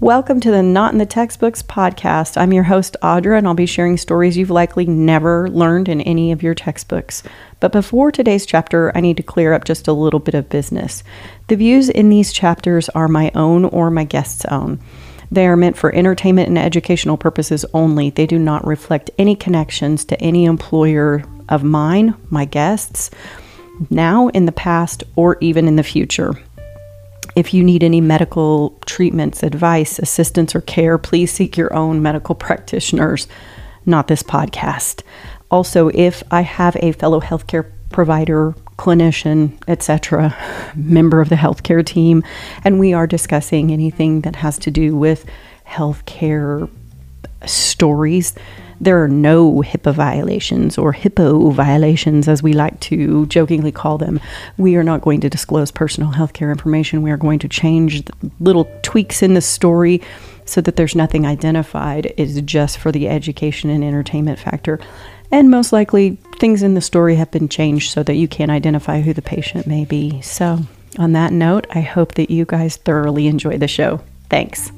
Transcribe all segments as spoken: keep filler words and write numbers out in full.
Welcome to the Not in the Textbooks podcast. I'm your host, Audra, and I'll be sharing stories you've likely never learned in any of your textbooks. But before today's chapter, I need to clear up just a little bit of business. The views in these chapters are my own or my guest's own. They are meant for entertainment and educational purposes only. They do not reflect any connections to any employer of mine, my guests, now, in the past, or even in the future. If you need any medical treatments, advice, assistance, or care, please seek your own medical practitioners, not this podcast. Also, if I have a fellow healthcare provider, clinician, et cetera, member of the healthcare team, and we are discussing anything that has to do with healthcare stories, there are no HIPAA violations or HIPPO violations, as we like to jokingly call them. We are not going to disclose personal healthcare information. We are going to change little tweaks in the story so that there's nothing identified. It is just for the education and entertainment factor. And most likely, things in the story have been changed so that you can identify who the patient may be. So, on that note, I hope that you guys thoroughly enjoy the show. Thanks.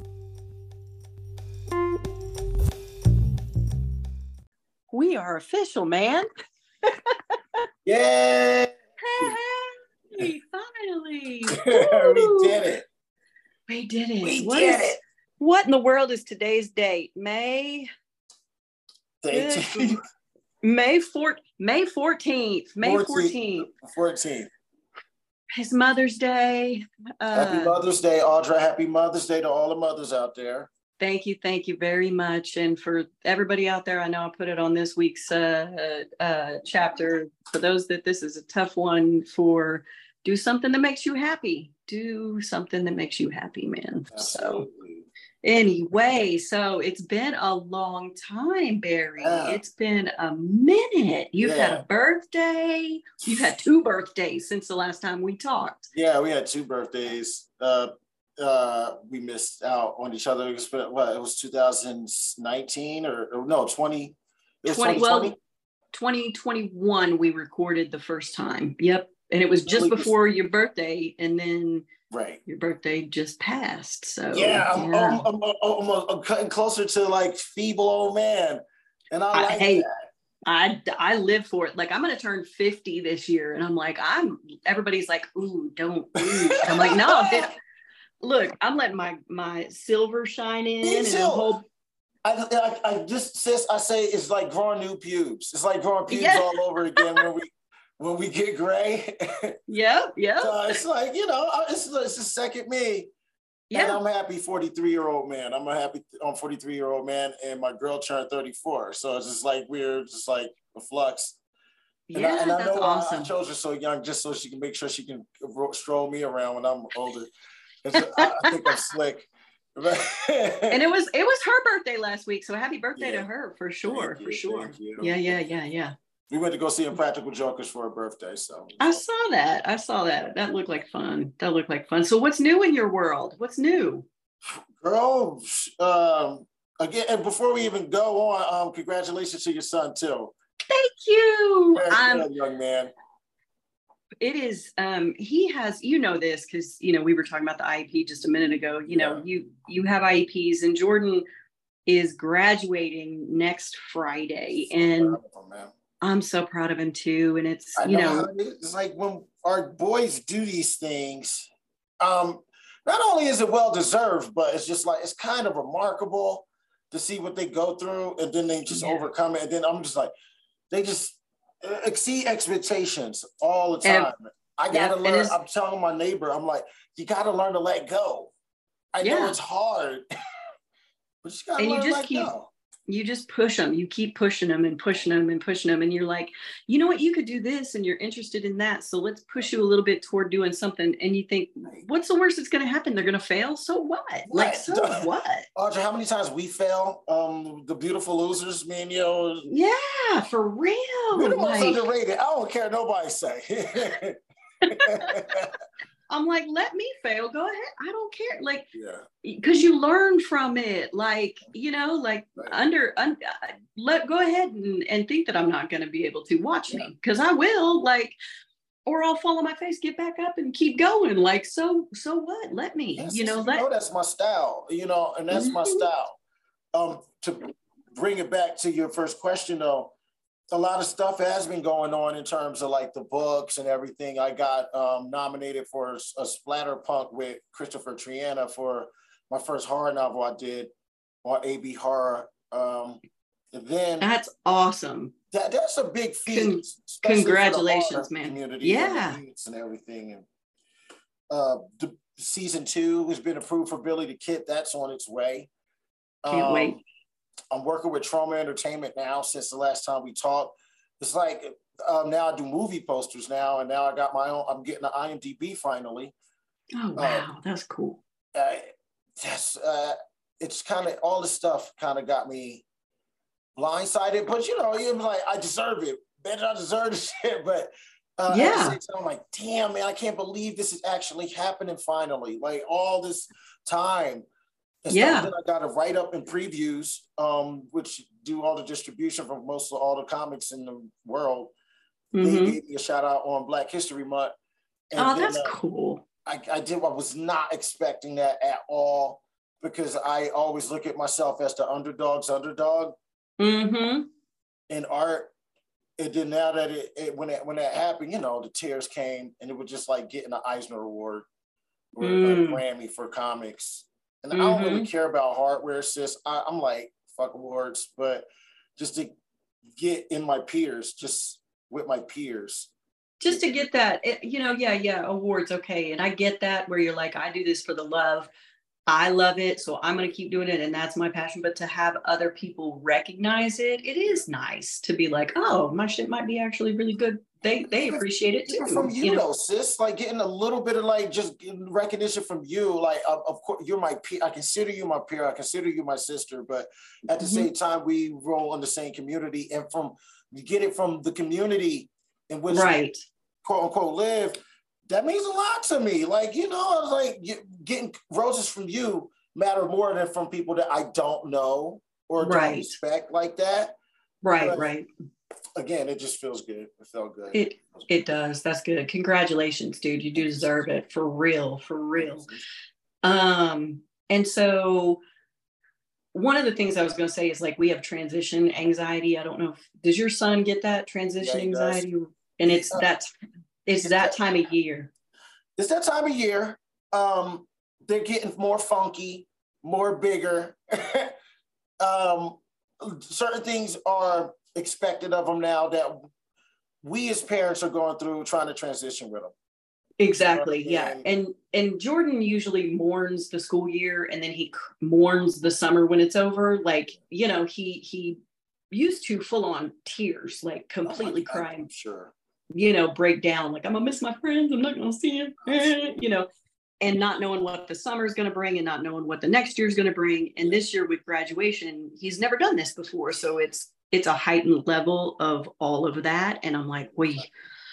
We are official, man. Yay! Hey, finally. We did it. We did it. We what did is, it. What in the world is today's date? May eighteenth. May fourth May fourteenth. May fourteenth. fourteenth. It's Mother's Day. Uh, Happy Mother's Day, Audra. Happy Mother's Day to all the mothers out there. Thank you. Thank you very much. And for everybody out there, I know I put it on this week's uh, uh, chapter. For those that this is a tough one for, do something that makes you happy. Do something that makes you happy, man. Absolutely. So anyway, so it's been a long time, Barry. Yeah. It's been a minute. You've Yeah. had a birthday. You've had two birthdays since the last time we talked. Yeah, we had two birthdays. Uh, uh, we missed out on each other. It was, what, it was two thousand nineteen or, or no, twenty. It was twenty, twenty twenty. well, twenty twenty-one, we recorded the first time. Yep. And it was just Really? before your birthday. And then Right. your birthday just passed. So Yeah, I'm, yeah. I'm, I'm, I'm, I'm, I'm cutting closer to like feeble old man. And I I- like hey, that. I, I live for it. Like, I'm going to turn fifty this year. And I'm like, I'm, everybody's like, ooh, don't, ooh. I'm like, no, dude, look, I'm letting my, my silver shine in. Me And too. the whole, I, I, I just, sis, I say it's like growing new pubes. It's like growing pubes Yeah. all over again when we when we get gray. yep, yep. So it's like, you know, it's, it's the second me. And Yeah. I'm a happy forty-three-year-old man. I'm a happy I'm forty-three-year-old man, and my girl turned thirty-four. So it's just like we're just like a flux. And Yeah, I, and I that's know awesome. I, I chose her so young just so she can make sure she can stroll me around when I'm older. I, I think I'm slick. And it was it was her birthday last week, so happy birthday Yeah. to her for sure, Thank for you, sure. thank you. Yeah, yeah, yeah, yeah. We went to go see Impractical Jokers for her birthday. So I saw that. I saw that. That looked like fun. That looked like fun. So what's new in your world? What's new? girl, um, again, and before we even go on, um, congratulations to your son too. Thank you. Very Um, good, young man. it is um he has, you know this because you know we were talking about the I E P just a minute ago. You know, Yeah. you you have I E Ps, and Jordan is graduating next Friday, So and proud of him, man. I'm so proud of him too. And it's I you know, know, how it is. It's like when our boys do these things, um, not only is it well deserved, but it's just like it's kind of remarkable to see what they go through, and then they just Yeah. overcome it. And then I'm just like, they just uh, exceed expectations all the And- time. I yeah, gotta and learn. it's- I'm telling my neighbor, I'm like, you gotta learn to let go. I know Yeah. it's hard, but you gotta And you learn to just let keep- go. you just push them. You keep pushing them and pushing them and pushing them. And you're like, you know what, you could do this and you're interested in that. So let's push you a little bit toward doing something. And you think, what's the worst that's going to happen? They're going to fail. So what? Like, Right. so what? Audrey, how many times we fail? Um, the beautiful losers, me and you. Yeah, for real. We're the most Like, underrated. I don't care nobody say. I'm like, let me fail. Go ahead. I don't care. Like, Yeah. because you learn from it. Like, you know, like Right. under, un, let go ahead and, and think that I'm not going to be able to watch me because I will. Like, or I'll fall on my face, get back up and keep going. Like, so, so what? Let me, Yes, you know, you let. know, that's my style, you know, and that's my style. Um, to bring it back to your first question though, a lot of stuff has been going on in terms of like the books and everything. I got um, nominated for a Splatterpunk with Christopher Triana for my first horror novel I did on A B Horror. Um, and then That's awesome. That, that's a big feat. Con- congratulations, man. Community, yeah, and, and everything. And uh, the season two has been approved for Billy the Kid. That's on its way. Can't um, wait. I'm working with Trauma Entertainment now since the last time we talked. It's like um, now I do movie posters now, and now I got my own. I'm getting an I M D B finally. Oh wow, uh, that's cool. Uh, that's uh, it's kind of all this stuff kind of got me blindsided, but you know, it was like I deserve it. Better I deserve this shit, but uh, yeah, at the same time, I'm like, damn man, I can't believe this is actually happening finally. Like all this time. And yeah. Then I got a write up and previews, um, which do all the distribution for most of all the comics in the world. Mm-hmm. They gave me a shout out on Black History Month. And oh, then, that's uh, cool. I, I did. I was not expecting that at all because I always look at myself as the underdog's underdog. Mm-hmm. In art. And then now that it, it when it when that happened, you know, the tears came, and it was just like getting an Eisner Award or mm. a Grammy for comics. And mm-hmm. I don't really care about hardware, sis. I, I'm like, fuck awards, but just to get in my peers, just with my peers. Just to get that, you know, yeah, yeah, awards, okay. And I get that where you're like, I do this for the love. I love it, so I'm going to keep doing it, and that's my passion. But to have other people recognize it, it is nice to be like, oh, my shit might be actually really good. They they appreciate it too. From you, you know? though, sis, like getting a little bit of like just recognition from you. Like, of, of course, you're my peer. I consider you my peer. I consider you my sister. But at the mm-hmm. same time, we roll in the same community, and from you get it from the community in which right. we, quote unquote live. That means a lot to me. Like, you know, I was like getting roses from you matter more than from people that I don't know or right. don't respect like that. Right, but right. Again, it just feels good. It felt good. It it does. That's good. Congratulations, dude. You do deserve it. For real, for real. Um, and so one of the things I was going to say is like we have transition anxiety. I don't know if, does your son get that transition yeah, anxiety? Does. And it's yeah. that's it's that time of year. It's that time of year. Um, they're getting more funky, more bigger. um, certain things are expected of them now that we as parents are going through trying to transition with them. Exactly. You know, yeah. And and Jordan usually mourns the school year and then he mourns the summer when it's over. Like, you know, he he used to full on tears, like completely oh, crying. I'm sure. You know, break down, like I'm gonna miss my friends, I'm not gonna see them, you know, and not knowing what the summer is gonna bring and not knowing what the next year is gonna bring. And this year with graduation, he's never done this before. So it's it's a heightened level of all of that. And I'm like, wait,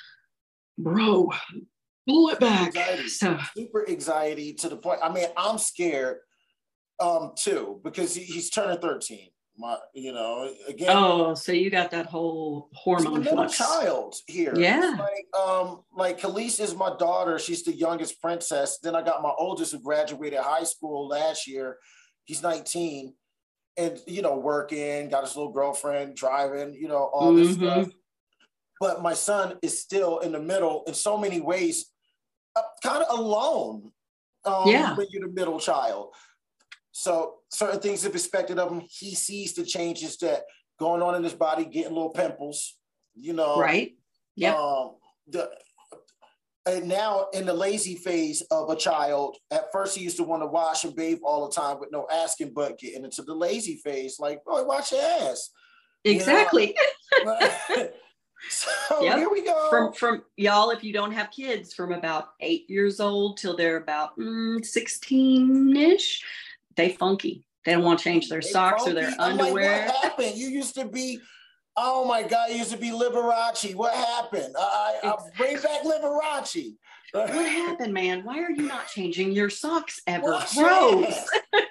bro, pull it back. Anxiety, so super anxiety to the point. I mean, I'm scared um too, because he, he's turning thirteen. My, you know, again. Oh, so you got that whole hormone flux. Child here. Yeah. It's like, um, like Khalees is my daughter. She's the youngest princess. Then I got my oldest who graduated high school last year. He's nineteen, and you know, working, got his little girlfriend, driving, you know, all this mm-hmm. stuff. But my son is still in the middle in so many ways, uh, kind of alone. Um, yeah. When you're the middle child. So certain things are expected of him. He sees the changes that going on in his body, getting little pimples, you know. Right. Yeah. Um, the and now in the lazy phase of a child, at first he used to want to wash and bathe all the time with no asking, but getting into the lazy phase, like, boy, wash your ass. Exactly. You know? So yep. Here we go. From from y'all, if you don't have kids, from about eight years old till they're about mm, sixteen-ish. They funky. They don't want to change their they socks funky. Or their I'm underwear. Like, what happened? You used to be, oh my God, you used to be Liberace. What happened? I, I bring back Liberace. What happened, man? Why are you not changing your socks ever? What Gross.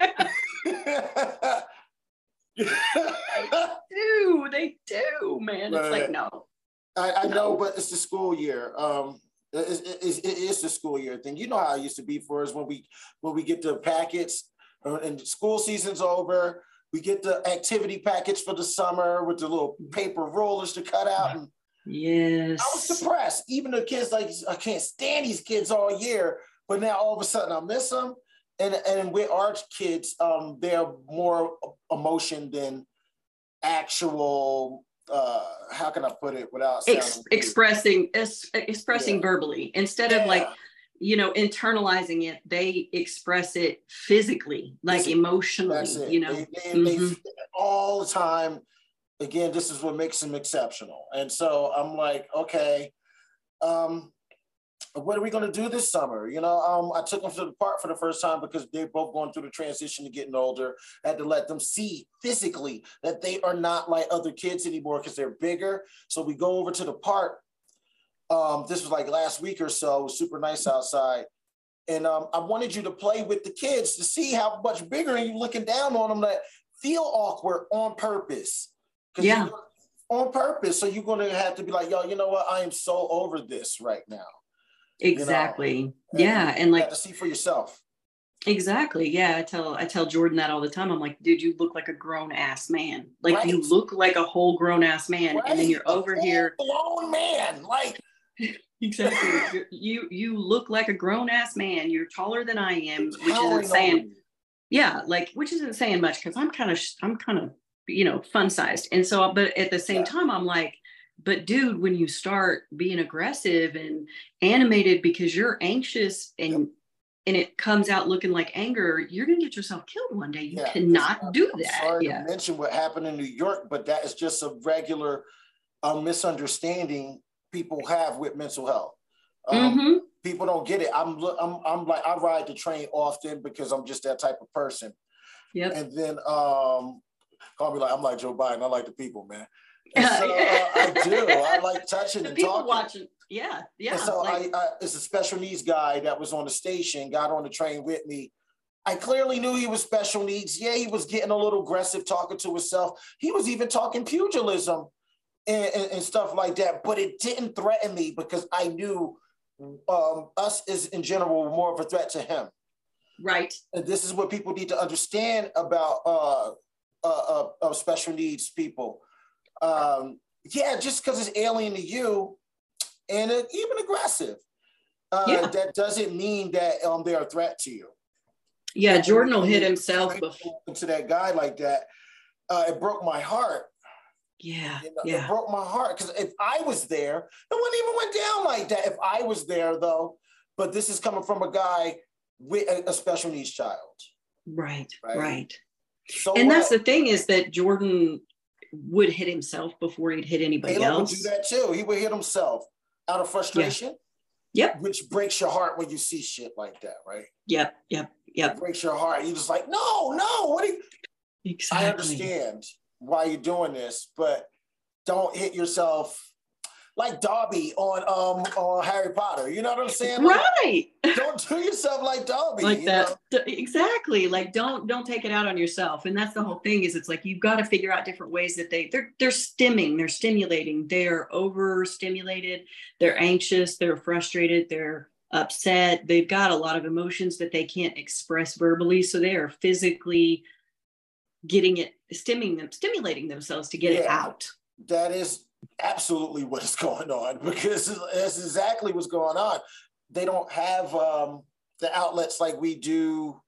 They do. They do, man. It's right. Like, no. I, I no. know, but it's the school year. Um, It's, it's, it's the school year thing. You know how it used to be for us when we when we get the packets and school season's over. We get the activity packets for the summer with the little paper rollers to cut out. And yes, I was depressed. Even the kids, like, I can't stand these kids all year, but now all of a sudden I miss them. And and with our kids, um, they're more emotion than actual. Uh, how can I put it without Ex- expressing es- expressing yeah. verbally instead yeah. of like, you know, internalizing it. They express it physically, like physically. Emotionally. You know, they, they, mm-hmm. they, all the time. Again, this is what makes them exceptional. And so I'm like, okay, um, what are we going to do this summer? You know, um, I took them to the park for the first time because they're both going through the transition to getting older. I had to let them see physically that they are not like other kids anymore because they're bigger. So we go over to the park. Um, this was like last week or so. It was super nice outside. And um, I wanted you to play with the kids to see how much bigger and you looking down on them that feel awkward on purpose. Yeah. On purpose. So you're going to have to be like, yo, you know what? I am so over this right now. Exactly. You know? Yeah. And, and like you have to see for yourself. Exactly. Yeah. I tell I tell Jordan that all the time. I'm like, dude, you look like a grown ass man. Like right. you look like a whole grown ass man. Right. And then you're a over here. Grown man. Like exactly. you you look like a grown ass man. You're taller than I am, which isn't saying yeah, like which isn't saying much because I'm kind of I'm kind of, you know, fun sized. And so but at the same yeah. time, I'm like, but dude, when you start being aggressive and animated because you're anxious and yep. and it comes out looking like anger, you're going to get yourself killed one day. You yeah, cannot do I'm that. Sorry yeah. to mention what happened in New York, but that is just a regular uh, misunderstanding people have with mental health. Um, mm-hmm. People don't get it. I'm, I'm, I'm like, I ride the train often because I'm just that type of person. Yep. And then um, call me like, I'm like Joe Biden. I like the people, man. And so uh, I do. I like touching the and people talking. watching. Yeah, yeah. And so like, I, I, it's a special needs guy that was on the station, got on the train with me. I clearly knew he was special needs. Yeah, he was getting a little aggressive, talking to himself. He was even talking pugilism and, and, and stuff like that. But it didn't threaten me because I knew um, us is in general were more of a threat to him. Right. And this is what people need to understand about uh, uh, uh, uh, special needs people. Um, yeah, just because it's alien to you and uh, even aggressive, uh, yeah. that doesn't mean that um, they're a threat to you. Yeah, Jordan will hit himself before. To that guy like that, uh, it broke my heart. Yeah, you know, yeah. It broke my heart because if I was there, it wouldn't even went down like that. If I was there, though, but this is coming from a guy with a, a special needs child. Right, right. right. So and that's what? the thing is that Jordan would hit himself before he'd hit anybody Caleb else. Would do that too. He would hit himself out of frustration. Yeah. Yep. Which breaks your heart when you see shit like that, right? Yep. Yep. Yep. It breaks your heart. You're just like, no, no. What? Are you? Exactly. I understand why you're doing this, but don't hit yourself like Dobby on um on Harry Potter. You know what I'm saying? Like, right. Don't do yourself like Dobby. Like you that. know? Exactly. Like don't don't take it out on yourself. And that's the whole thing is it's like you've got to figure out different ways that they they're they're stimming, they're stimulating, they're overstimulated, they're anxious, they're frustrated, they're upset. They've got a lot of emotions that they can't express verbally. So they are physically getting it, stimming them, stimulating themselves to get yeah, it out. That is absolutely what is going on because that's exactly what's going on. They don't have um, the outlets like we do.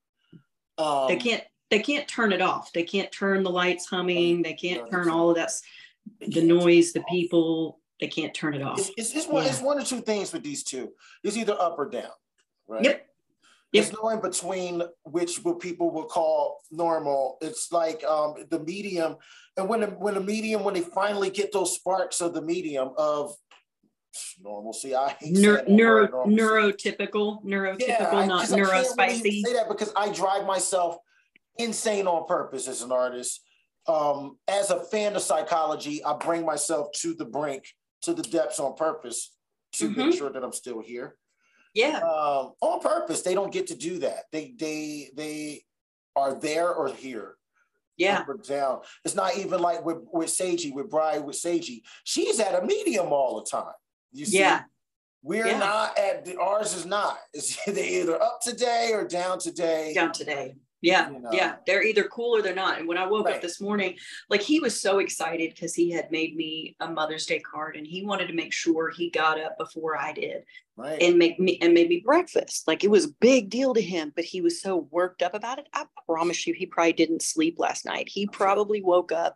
Um, they can't. They can't turn it off. They can't turn the lights humming. They can't no, turn they all of that, the noise, the people. They can't turn it off. It's, it's, it's, one, yeah. it's one or two things with these two. It's either up or down, right? Yep. There's no in between, which what people would call normal. It's like um, the medium, and when the, when the medium, when they finally get those sparks of the medium of normalcy, I hate Neuro, neuro neurotypical, neurotypical, yeah, not I, neurospicy. I can't really say that because I drive myself insane on purpose as an artist. Um, as a fan of psychology, I bring myself to the brink, to the depths on purpose to mm-hmm. make sure that I'm still here. Yeah. Um, on purpose. They don't get to do that. They they they are there or here. Yeah. Up or down. It's not even like with, with Seiji, with Bride, with Seiji. She's at a medium all the time. You see? Yeah. We're yeah. not at the, ours is not. It's they either up today or down today. Down today. Yeah, you know. yeah. They're either cool or they're not. And when I woke right. up this morning, like he was so excited because he had made me a Mother's Day card and he wanted to make sure he got up before I did. Right. And make me and made me breakfast. Like it was a big deal to him, but he was so worked up about it. I promise you, he probably didn't sleep last night. He probably woke up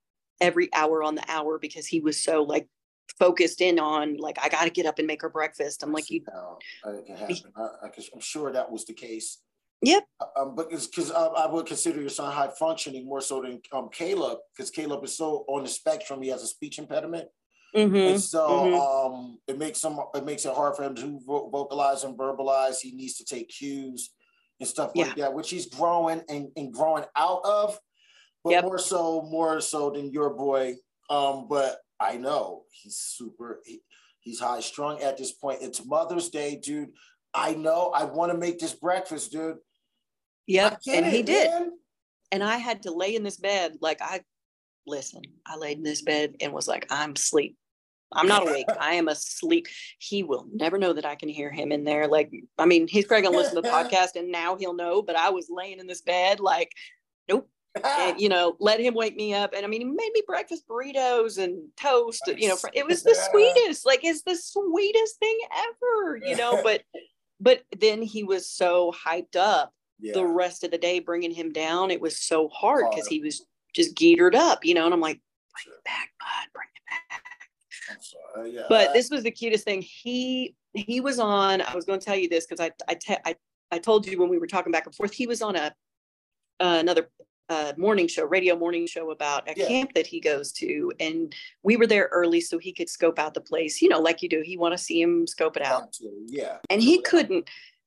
every hour on the hour because he was so like focused in on like, I got to get up and make her breakfast. I'm like, you know, it can happen. I, I, I'm sure that was the case. Yep. Um, but it's because uh, I would consider your son high functioning more so than um, Caleb, because Caleb is so on the spectrum. He has a speech impediment. Mm-hmm. And so mm-hmm. um, it makes him it makes it hard for him to vocalize and verbalize. He needs to take cues and stuff yeah. like that, which he's growing and, and growing out of, but yep. more so more so than your boy. Um, but I know he's super. He, he's high strung at this point. It's Mother's Day, dude. I know. I want to make this breakfast, dude. Yep, and he it, did. Man. And I had to lay in this bed. Like I, listen, I laid in this bed and was like, I'm asleep. I'm not awake. I am asleep. He will never know that I can hear him in there. Like, I mean, he's probably gonna listen to the podcast and now he'll know, but I was laying in this bed like, nope. And, you know, let him wake me up. And I mean, he made me breakfast burritos and toast, you know, it was the sweetest, like it's the sweetest thing ever, you know, but, but then he was so hyped up. Yeah. The rest of the day, bringing him down, it was so hard because he was just geared up, you know. And I'm like, bring it back, bud, bring it back. I'm sorry, yeah. But this was the cutest thing. He he was on. I was going to tell you this because I I, te- I I told you when we were talking back and forth. He was on a uh, another uh, morning show, radio morning show about a yeah. camp that he goes to, and we were there early so he could scope out the place. You know, like you do. He want to see him scope it out. Yeah, and he couldn't.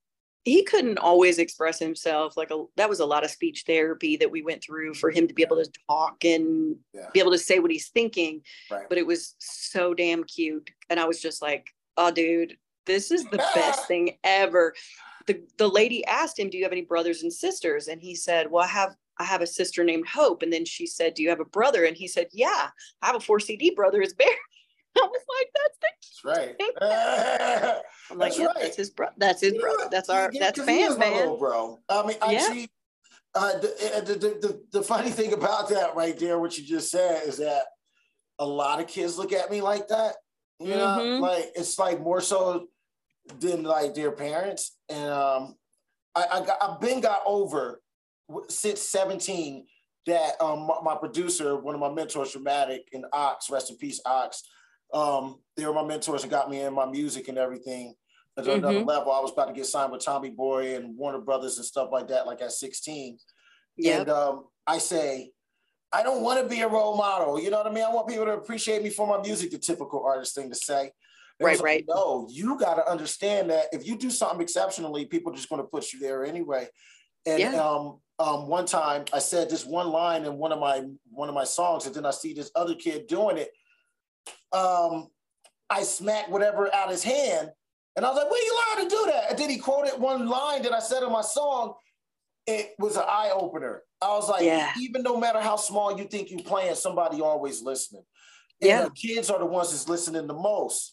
He couldn't always express himself. Like a, that was a lot of speech therapy that we went through for him to be able to talk and yeah. be able to say what he's thinking. Right. But it was so damn cute. And I was just like, oh, dude, this is the best thing ever. The the lady asked him, do you have any brothers and sisters? And he said, well, I have I have a sister named Hope. And then she said, do you have a brother? And he said, yeah, I have a four C D brother. It's Bear. I was like, that's the that's right. Uh, I'm like, that's, yeah, right. that's his brother. That's his yeah. brother. That's our yeah, that's fam, man. Little bro. I mean, actually, yeah. uh, the, the, the the funny thing about that right there, what you just said, is that a lot of kids look at me like that. You mm-hmm. know, like it's like more so than like their parents. And um, I, I got, I've been got over since seventeen. That um, my, my producer, one of my mentors, Dramatic and Ox, rest in peace, Ox. Um, they were my mentors and got me in my music and everything at mm-hmm. another level. I was about to get signed with Tommy Boy and Warner Brothers and stuff like that, like at sixteen. Yep. And um, I say, I don't want to be a role model. You know what I mean? I want people to appreciate me for my music, the typical artist thing to say. And right, right. Like, no, you got to understand that if you do something exceptionally, people are just going to put you there anyway. And yeah. um, um, one time I said this one line in one of my one of my songs, and then I see this other kid doing it. Um, I smacked whatever out his hand, and I was like, "Where you allowed to do that?" And then he quoted one line that I said in my song. It was an eye opener. I was like, yeah. even no matter how small you think you're playing, somebody always listening. And yeah, the kids are the ones that's listening the most.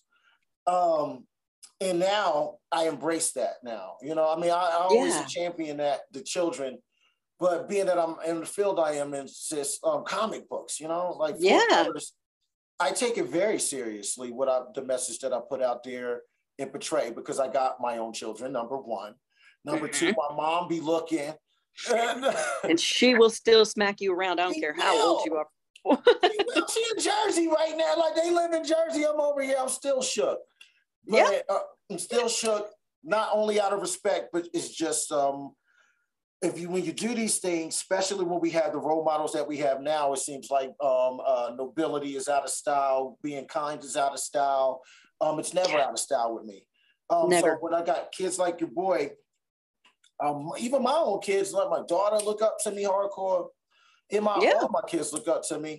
Um, and now I embrace that. Now, you know, I mean, I, I always yeah. champion that the children. But being that I'm in the field I am in, just um, comic books, you know, like yeah. colors, I take it very seriously, what I, the message that I put out there and portray, because I got my own children, number one. Number mm-hmm. two, my mom be looking. And, and she will still smack you around. I don't care how will. old you are. She in Jersey right now. Like they live in Jersey. I'm over here. I'm still shook. But yeah. uh, I'm still shook, not only out of respect, but it's just... um. If you, when you do these things, especially when we have the role models that we have now, it seems like um, uh, nobility is out of style, being kind is out of style. Um, it's never out of style with me. Um, never. So when I got kids like your boy, um, even my own kids, like my daughter, look up to me hardcore. And my yeah. all my kids look up to me.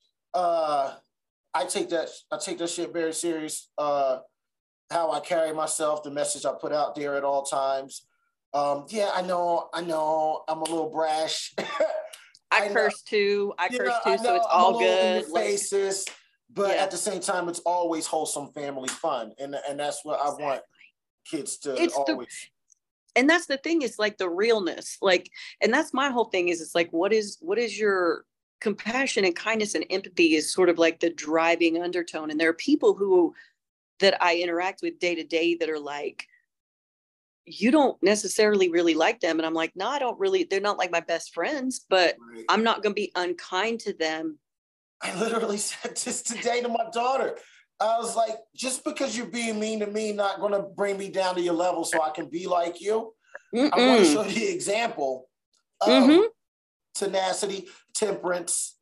Uh, I take that. I take that shit very serious. Uh, how I carry myself, the message I put out there at all times. Um, yeah, I know, I know, I'm a little brash. I, I curse too. I curse know, too, I so it's all good. In your faces. but yeah. at the same time, it's always wholesome family fun. And, and that's what exactly. I want kids to it's always. The, and that's the thing, is like the realness, like, and that's my whole thing is, it's like, what is, what is your compassion and kindness and empathy is sort of like the driving undertone. And there are people who, that I interact with day to day that are like, you don't necessarily really like them. And I'm like, no, I don't really, they're not like my best friends, but right. I'm not going to be unkind to them. I literally said this today to my daughter. I was like, just because you're being mean to me, not going to bring me down to your level so I can be like you. Mm-mm. I want to show you the example of mm-hmm. tenacity, temperance.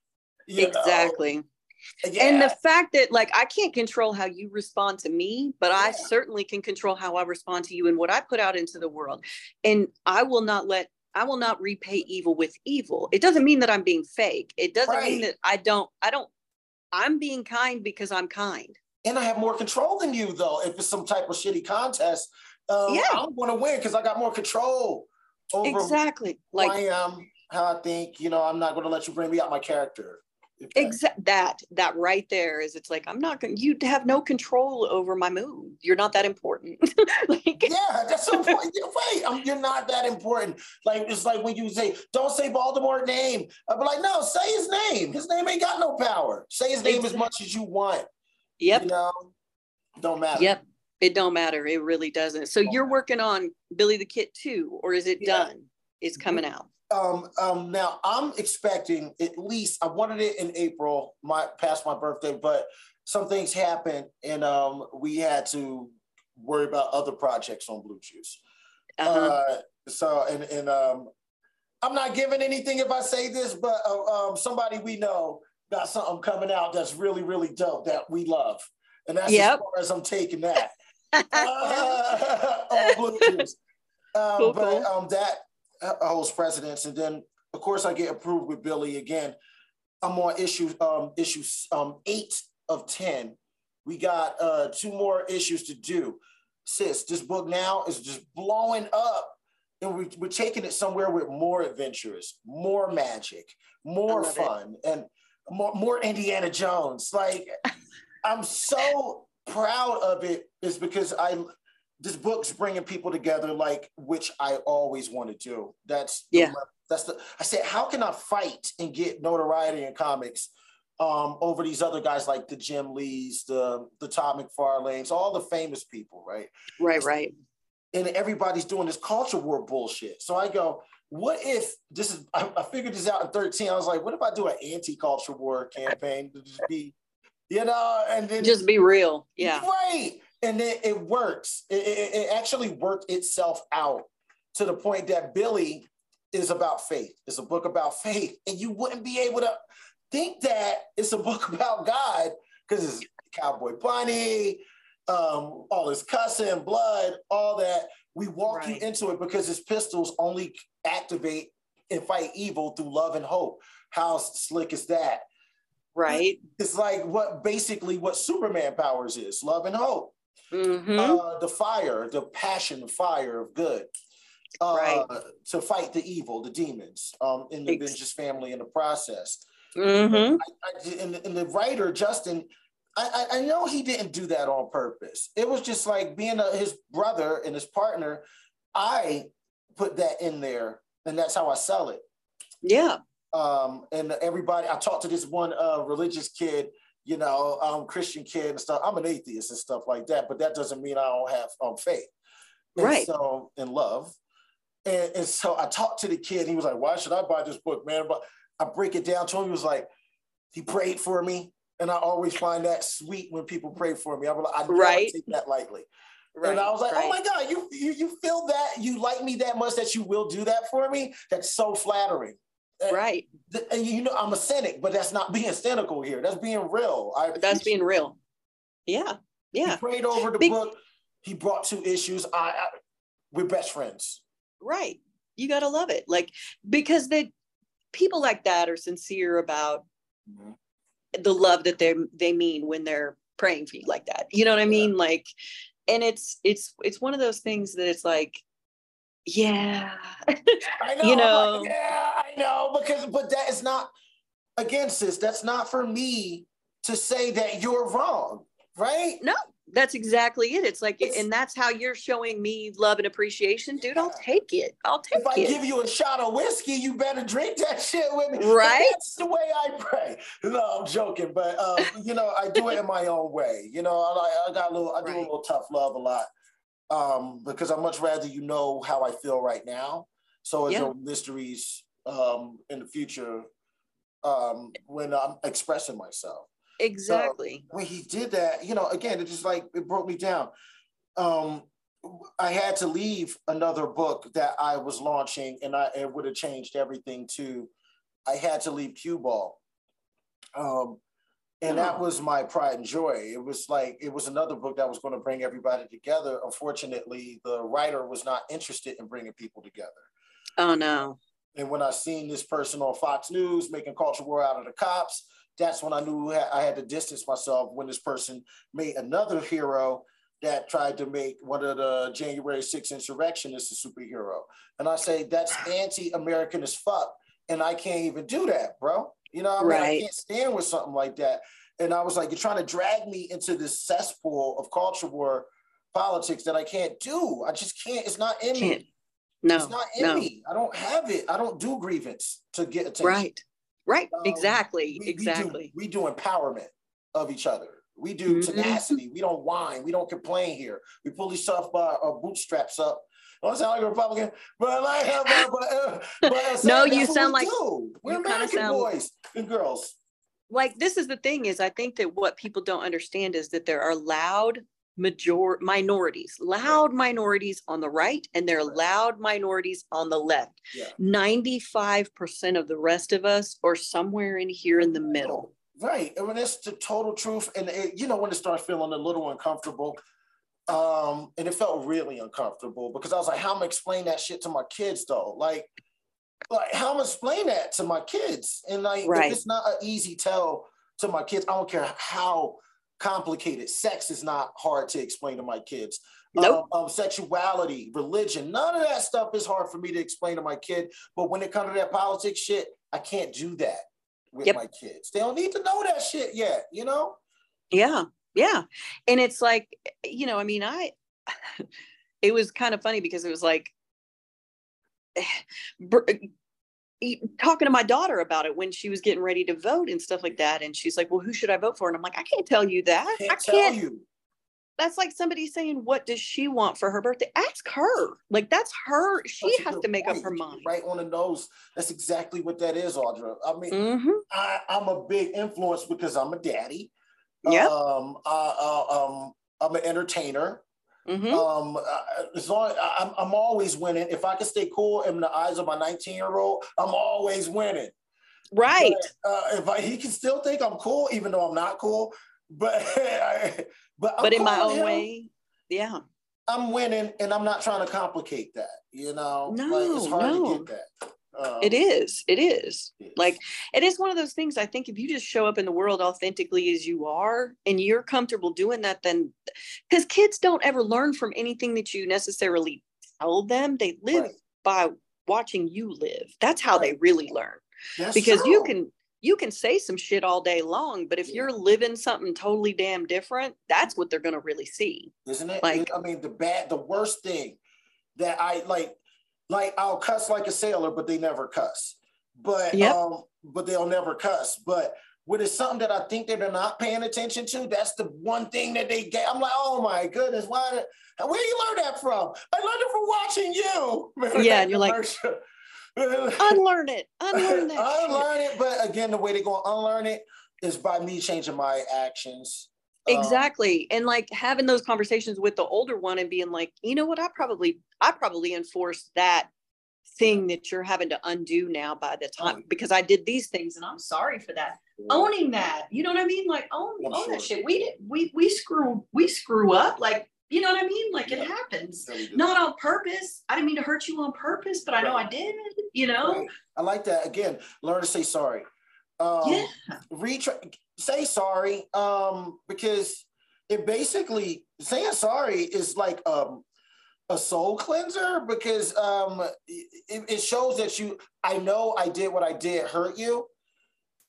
Exactly. Know. Yeah. And the fact that, like, I can't control how you respond to me, but yeah. I certainly can control how I respond to you and what I put out into the world. And I will not let, I will not repay evil with evil. It doesn't mean that I'm being fake. It doesn't right. mean that I don't, I don't, I'm being kind because I'm kind. And I have more control than you, though. If it's some type of shitty contest, um, yeah. I'm going to win because I got more control over exactly. who like, I am, how I think. You know, I'm not going to let you bring me out my character. Exactly. That, that right there is, it's like, I'm not going to, you have no control over my mood. You're not that important. Like, yeah, that's so important. You're right. I'm, you're not that important. Like, it's like when you say, don't say Voldemort's name. I'll be like, no, say his name. His name ain't got no power. Say his name exactly. as much as you want. Yep. You know, don't matter. Yep. It don't matter. It really doesn't. So don't you're matter. Working on Billy the Kid two, or is it yeah. done? It's coming out. Um, um, now I'm expecting at least, I wanted it in April, my past my birthday, but some things happened and um, we had to worry about other projects on Blue Juice. Uh-huh. Uh, so, and, and um, I'm not giving anything if I say this, but uh, um, somebody we know got something coming out that's really, really dope that we love. And that's yep. as far as I'm taking that. uh, on Blue Juice. Um, cool, but cool. Um, that, holds precedence, and then of course I get approved with Billy again. I'm on issue um issue um eight of ten. We got uh two more issues to do. Sis, this book now is just blowing up, and we, we're taking it somewhere with more adventurous, more magic, more fun, it. and more, more Indiana Jones. Like, I'm so proud of it, is because I this book's bringing people together, like, which I always want to do. That's yeah. The, that's the. I said, how can I fight and get notoriety in comics um, over these other guys like the Jim Lees, the the Todd McFarlanes, all the famous people, right? Right, right. And everybody's doing this culture war bullshit. So I go, what if this is? I, I figured this out in thirteen. I was like, what if I do an anti-culture war campaign to just be, you know, and then just be real, yeah, right. And then it works. It, it, it actually worked itself out to the point that Billy is about faith. It's a book about faith. And you wouldn't be able to think that it's a book about God because it's Cowboy Bunny, um, all his cussing, blood, all that. We walk right. you into it because his pistols only activate and fight evil through love and hope. How slick is that? Right. It's like what basically what Superman powers is, love and hope. Mm-hmm. Uh, the fire, the passion, the fire of good, uh, right. to fight the evil, the demons, um, in the Ex- Vengeance family in the process. Mm-hmm. And, I, I, and, and the writer, Justin, I, I know he didn't do that on purpose. It was just like being a, his brother and his partner. I put that in there, and that's how I sell it. Yeah. Um, and everybody, I talked to this one uh, religious kid, you know, um, Christian kid and stuff. I'm an atheist and stuff like that, but that doesn't mean I don't have um, faith. And right. So, in love. And, and so I talked to the kid. He was like, why should I buy this book, man? But I break it down to him. He was like, he prayed for me. And I always find that sweet when people pray for me. I'm like, I never right. take that lightly. Right. And I was like, right. oh my God, you, you, you feel that? You like me that much that you will do that for me? That's so flattering. Right. And, and you know, I'm a cynic, but that's not being cynical here. That's being real. I that's being real. Yeah. Yeah. He prayed over the Big, book. He brought two issues. I, I we're best friends. Right. You got to love it. Like, because they, people like that are sincere about mm-hmm. the love that they they mean when they're praying for you like that. You know what I mean? Yeah. Like, and it's, it's, it's one of those things that it's like, yeah, I know. You know, like, yeah, I know, because but that is not again, sis. That's not for me to say that you're wrong, right? No, that's exactly it. It's like, it's, and that's how you're showing me love and appreciation, dude. Yeah. I'll take it. I'll take it. If I it. give you a shot of whiskey, you better drink that shit with me. Right? But that's the way I pray. No, I'm joking, but um, you know, I do it in my own way. You know, I, I got a little, I do right. a little tough love a lot, um, because I'd much rather you know how I feel right now. So there's yeah. no mysteries um, in the future um, when I'm expressing myself. Exactly. So when he did that, you know, again, it just like, it broke me down. Um, I had to leave another book that I was launching, and I it would have changed everything too. I had to leave Cue Ball. Um, and oh. that was my pride and joy. It was like, it was another book that was going to bring everybody together. Unfortunately, the writer was not interested in bringing people together. Oh, no. And when I seen this person on Fox News making culture war out of the cops, that's when I knew I had to distance myself when this person made another hero that tried to make one of the January sixth insurrectionists a superhero. And I say, that's anti-American as fuck. And I can't even do that, bro. You know what I mean? Right. I can't stand with something like that. And I was like, you're trying to drag me into this cesspool of culture war politics that I can't do. I just can't. It's not in can't. me. No, it's not in no. me. I don't have it. I don't do grievance to get attention. Right, right, um, exactly, we, exactly. We do, we do empowerment of each other. We do mm-hmm. tenacity. We don't whine. We don't complain here. We pull each other by our bootstraps up. I don't sound like a Republican, but like, but, but, uh, but uh, no, you sound like do. We're American sound, boys and girls. Like, this is the thing is, I think that what people don't understand is that there are loud major minorities, loud minorities on the right, and there are loud minorities on the left. Yeah. ninety-five percent of the rest of us are somewhere in here in the middle. Right. And when it's the total truth, and it, you know, when it starts feeling a little uncomfortable, um, and it felt really uncomfortable because I was like, how am I explain that shit to my kids though? Like, like how am I explain that to my kids? And like, right. if it's not an easy tell to my kids, I don't care how complicated. Sex is not hard to explain to my kids. Nope. Um, um, sexuality, religion, none of that stuff is hard for me to explain to my kid. But when it comes to that politics shit, I can't do that with yep. my kids. They don't need to know that shit yet, you know? Yeah, yeah. And it's like, you know, I mean, I, it was kind of funny because it was like, talking to my daughter about it when she was getting ready to vote and stuff like that. And she's like, well, who should I vote for? And I'm like, I can't tell you that. Can't I can't tell you. That's like somebody saying, what does she want for her birthday? Ask her. Like, that's her. She that's has to make point. up her mind. Right on the nose. That's exactly what that is, Audra. I mean, mm-hmm. I, I'm a big influence because I'm a daddy. Yeah. Um, I, uh, um, I'm an entertainer. Mm-hmm. Um, as long I'm, I'm always winning. If I can stay cool in the eyes of my nineteen year old, I'm always winning. Right. But, uh, if I, he can still think I'm cool, even though I'm not cool. But but I'm but in my own him. way, yeah, I'm winning, and I'm not trying to complicate that. You know, no, like, it's hard no. to get that. Um, it is. It is. It is. Like, it is one of those things. I think if you just show up in the world authentically as you are, and you're comfortable doing that, then because kids don't ever learn from anything that you necessarily tell them. They live right. by watching you live. That's how right. they really learn. That's because true. you can. You can say some shit all day long, but if yeah. you're living something totally damn different, that's what they're going to really see. Isn't it? Like, I mean, the bad, the worst thing that I like, like I'll cuss like a sailor, but they never cuss. But, yep. um, but they'll never cuss. But when it's something that I think that they're not paying attention to, that's the one thing that they get. I'm like, oh my goodness, why? Did, where do you learn that from? I learned it from watching you. Remember yeah, and you're like, unlearn it, unlearn that. Unlearn it, but again, the way they're going to unlearn it is by me changing my actions. Exactly, um, and like having those conversations with the older one and being like, you know what, I probably, I probably enforced that thing that you're having to undo now by the time because I did these things and I'm sorry for that. Yeah. Owning that, you know what I mean? Like own, yeah, own sure. that shit. We did, we we screw, we screw up. Like. You know what I mean? Like yeah. it happens, not on purpose. I didn't mean to hurt you on purpose, but I know right. I did, you know? Right. I like that. Again, learn to say sorry. Um, yeah. Retry, say sorry um, because it basically, saying sorry is like um, a soul cleanser because um, it, it shows that you, I know I did what I did hurt you,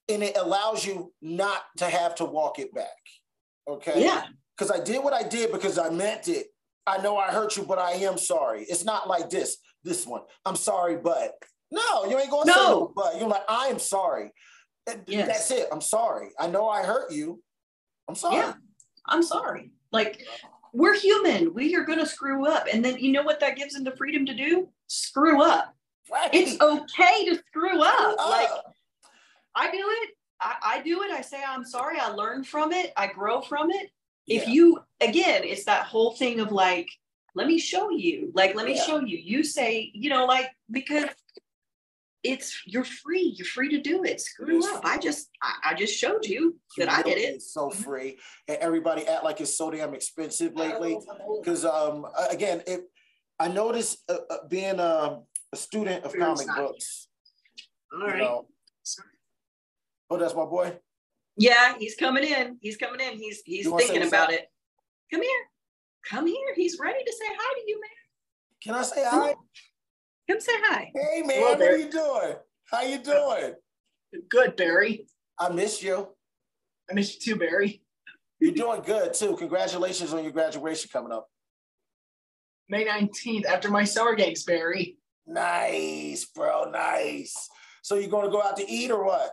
and it allows you not to have to walk it back. Okay. Yeah. Because I did what I did because I meant it. I know I hurt you, but I am sorry. It's not like this, this one. I'm sorry, but no, you ain't gonna no. say no, but you're like, I am sorry. Yes. That's it. I'm sorry. I know I hurt you. I'm sorry. Yeah, I'm sorry. Like, we're human. We are going to screw up. And then you know what that gives them the freedom to do? Screw up. Right. It's okay to screw up. Uh, like, I do it. I, I do it. I say, I'm sorry. I learn from it. I grow from it. Yeah. If you, again, it's that whole thing of like, let me show you. Like, let me yeah. show you. You say, you know, like, because it's, you're free. You're free to do it. Screw up. I just, I, I just showed you that I did it. It's so free. And everybody act like it's so damn expensive lately. Because, um, again, it, I noticed uh, uh, being um, a student of comic books. All right. You know, oh, that's my boy? Yeah, he's coming in. He's coming in. He's he's thinking about it. Come here. Come here. He's ready to say hi to you, man. Can I say hi? Come say hi. Hey, man. Hello, what are you doing? How you doing? Good, Barry. I miss you. I miss you too, Barry. You're doing good, too. Congratulations on your graduation coming up. May nineteenth, after my summer games, Barry. Nice, bro. Nice. So you're going to go out to eat or what?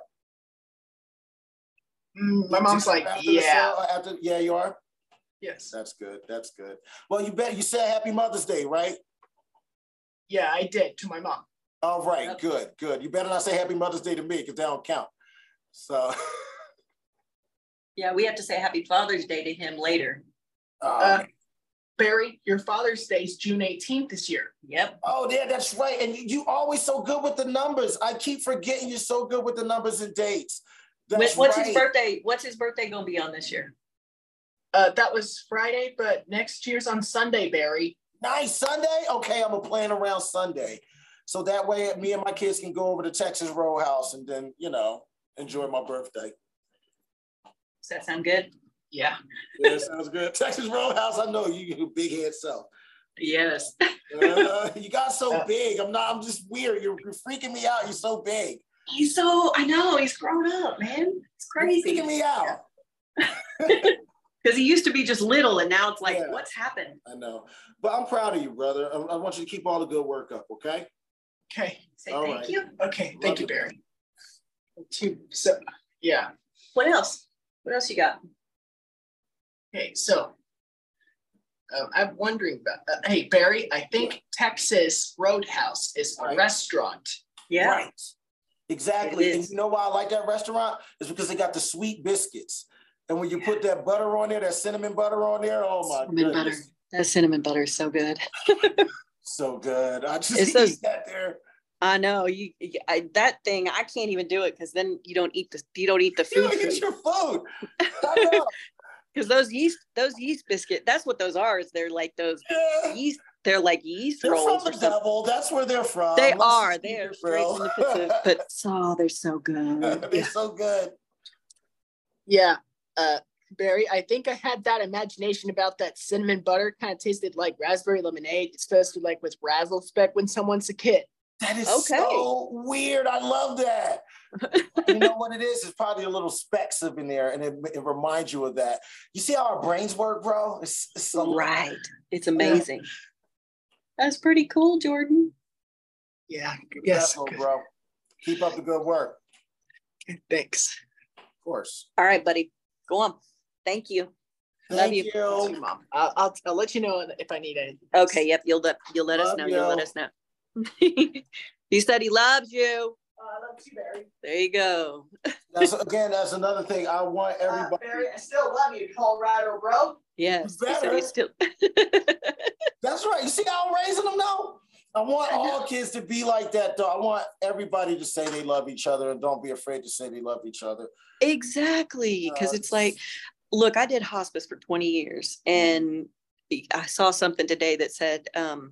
Mm, my mom's like, after yeah. After, yeah, you are? Yes. That's good. That's good. Well, you bet you said Happy Mother's Day, right? Yeah, I did to my mom. All right, yep. Good, good. You better not say Happy Mother's Day to me because they don't count. So. Yeah, we have to say Happy Father's Day to him later. Um, uh, Barry, your Father's Day is June eighteenth this year. Yep. Oh, yeah, that's right. And you, you always so good with the numbers. I keep forgetting you're so good with the numbers and dates. That's what's right. his birthday? What's his birthday gonna be on this year? Uh, that was Friday, but next year's on Sunday, Barry. Nice. Sunday? Okay, I'm gonna plan around Sunday. So that way me and my kids can go over to Texas Roadhouse and then, you know, enjoy my birthday. Does that sound good? Yeah. Yeah, sounds good. Texas Roadhouse, I know you, you big head self. Yes. uh, you got so big. I'm not, I'm just weird. You're, you're freaking me out. You're so big. He's so, I know, he's grown up, man. It's crazy. You're freaking me out. Because he used to be just little and now it's like, yeah. What's happened? I know. But I'm proud of you, brother. I, I want you to keep all the good work up, okay? Okay. Say all thank right. you. Okay, Love thank you, Barry. Two, so, yeah. What else? What else you got? Okay, so um, I'm wondering about, uh, hey, Barry, I think Texas Roadhouse is a right. restaurant. Yeah. Right. Exactly. And you know why I like that restaurant? It's because they got the sweet biscuits. And when you put that butter on there, that cinnamon butter on there, oh my cinnamon goodness. Butter. That cinnamon butter is so good. So good. I just it's eat those, that there. I know you. I, that thing I can't even do it because then you don't eat the you don't eat the food. You don't eat your food. I know. Because those yeast those yeast biscuit, that's what those are. Is they're like those yeah. yeast. They're like yeast they're rolls. From the devil. That's where they're from. They Let's are. They are straight from the pits of, but oh, they're so good. they're yeah. so good. Yeah. Uh, Barry, I think I had that imagination about that cinnamon butter. Kind of tasted like raspberry lemonade. It's supposed to like with razzle speck when someone's a kid. That is okay. so weird. I love that. You know what it is? It's probably a little specks up in there, and it, it reminds you of that. You see how our brains work, bro? It's, it's so right. Wild. It's amazing. Yeah. That's pretty cool, Jordan. Yeah. Yes, Definitely, bro. Keep up the good work. Thanks. Of course. All right, buddy. Go on. Thank you. Thank Love you. you. you Mom. I'll, I'll I'll let you know if I need anything. Okay. Yep. You'll let you'll let Love us know. you. You'll let us know. He said he loves you. Uh, I love you, Barry. There you go. That's, again, that's another thing. I want everybody. Uh, Barry, I still love you, Colorado, bro. Yes. He said he's still. That's right. You see how I'm raising them now? I want all kids to be like that, though. I want everybody to say they love each other and don't be afraid to say they love each other. Exactly. Because uh, it's like, look, I did hospice for twenty years and I saw something today that said, um,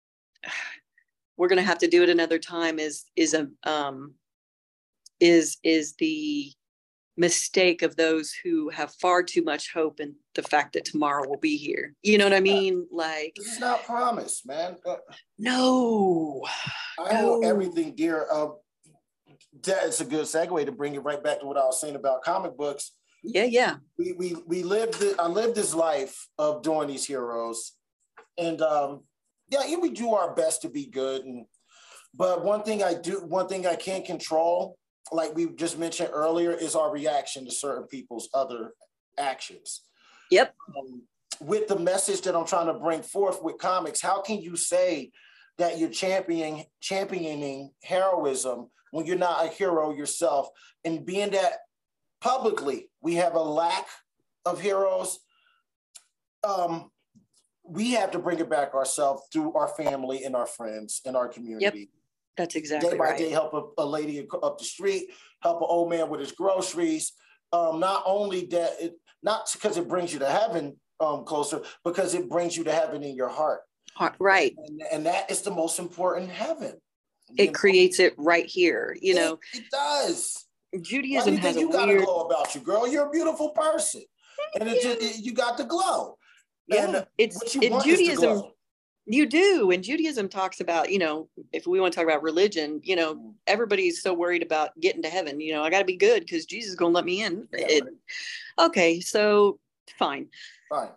we're going to have to do it another time is, is a, um, is, is the mistake of those who have far too much hope in the fact that tomorrow will be here. You know what I mean? Like, this is not promise, man. Uh, no. I hold no. everything dear. Uh, that's a good segue to bring it right back to what I was saying about comic books. Yeah, yeah. We we we lived. The, I lived this life of doing these heroes, and um, yeah, we do our best to be good. And but one thing I do, one thing I can't control, like we just mentioned earlier, is our reaction to certain people's other actions. Yep. Um, with the message that I'm trying to bring forth with comics, how can you say that you're championing championing heroism when you're not a hero yourself? And being that publicly we have a lack of heroes, um, we have to bring it back ourselves through our family and our friends and our community. Yep. That's exactly day by right. day, help a, a lady up the street, help an old man with his groceries. Um, not only that, it, not because it brings you to heaven um, closer, because it brings you to heaven in your heart. Heart, right. And, and that is the most important heaven. It know? creates it right here. You it, know, it does. Judaism Why do you has think a you got weird a glow about you, girl? You're a beautiful person, and it just it, you got the glow. Yeah, and it's what you in want is the Judaism. glow. You do. And Judaism talks about, you know, if we want to talk about religion, you know, everybody's so worried about getting to heaven. You know, I got to be good because Jesus is going to let me in. Yeah, it, right. Okay, so fine. Fine.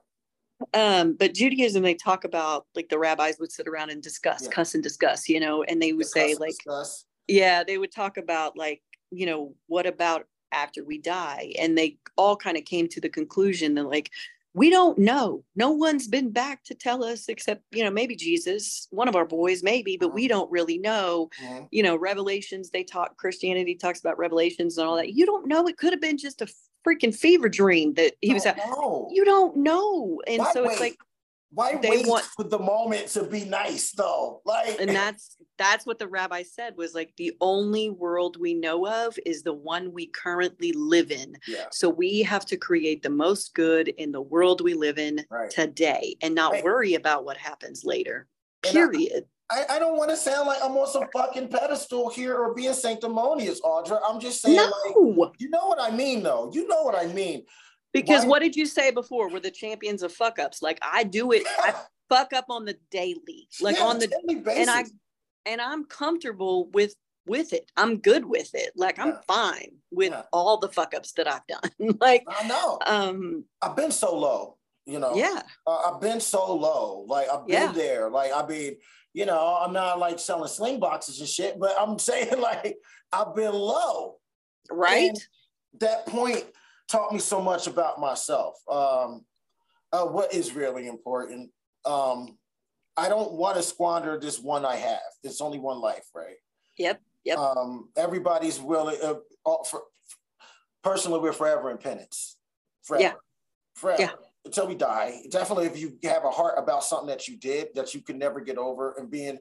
Um, but Judaism, they talk about, like, the rabbis would sit around and discuss, Yeah. cuss and discuss, you know, and they would The say, cuss and like, discuss. yeah, they would talk about, like, you know, what about after we die? And they all kind of came to the conclusion that, like, we don't know. No one's been back to tell us except, you know, maybe Jesus, one of our boys, maybe, but Mm-hmm. we don't really know. Mm-hmm. You know, Revelations, they talk, Christianity talks about Revelations and all that. You don't know. It could have been just a freaking fever dream that he was at. No. You don't know. And Why so wait? it's like, Why they wait want- for the moment to be nice though? Like, and that's that's what the rabbi said, was like, the only world we know of is the one we currently live in. yeah, So we have to create the most good in the world we live in Right. today and not Right. worry about what happens later. And Period. I, I don't want to sound like I'm on some fucking pedestal here or being sanctimonious, Audra. I'm just saying, No, like, you know what I mean, though. You know what I mean. because Why- what did you say before? We're the champions of fuck ups. Like, I do it. I fuck up on the daily, like Yeah, on the daily basis. and I and I'm comfortable with with it. I'm good with it. Like, I'm Yeah. fine with Yeah. all the fuck ups that I've done. Like, I know. um, I've been so low, you know. yeah, Uh, I've been so low. Like, I've been Yeah. there. Like, I mean, you know, I'm not like selling sling boxes and shit, but I'm saying, like, I've been low. right. And that point taught me so much about myself. Um, uh, what is really important. Um, I don't want to squander this one I have. It's only one life, right? Yep. Yep. Um, everybody's willing. Uh, all for, personally, we're forever in penance. Forever. Yeah. Forever. Yeah. Until we die. Definitely, if you have a heart about something that you did that you can never get over, and being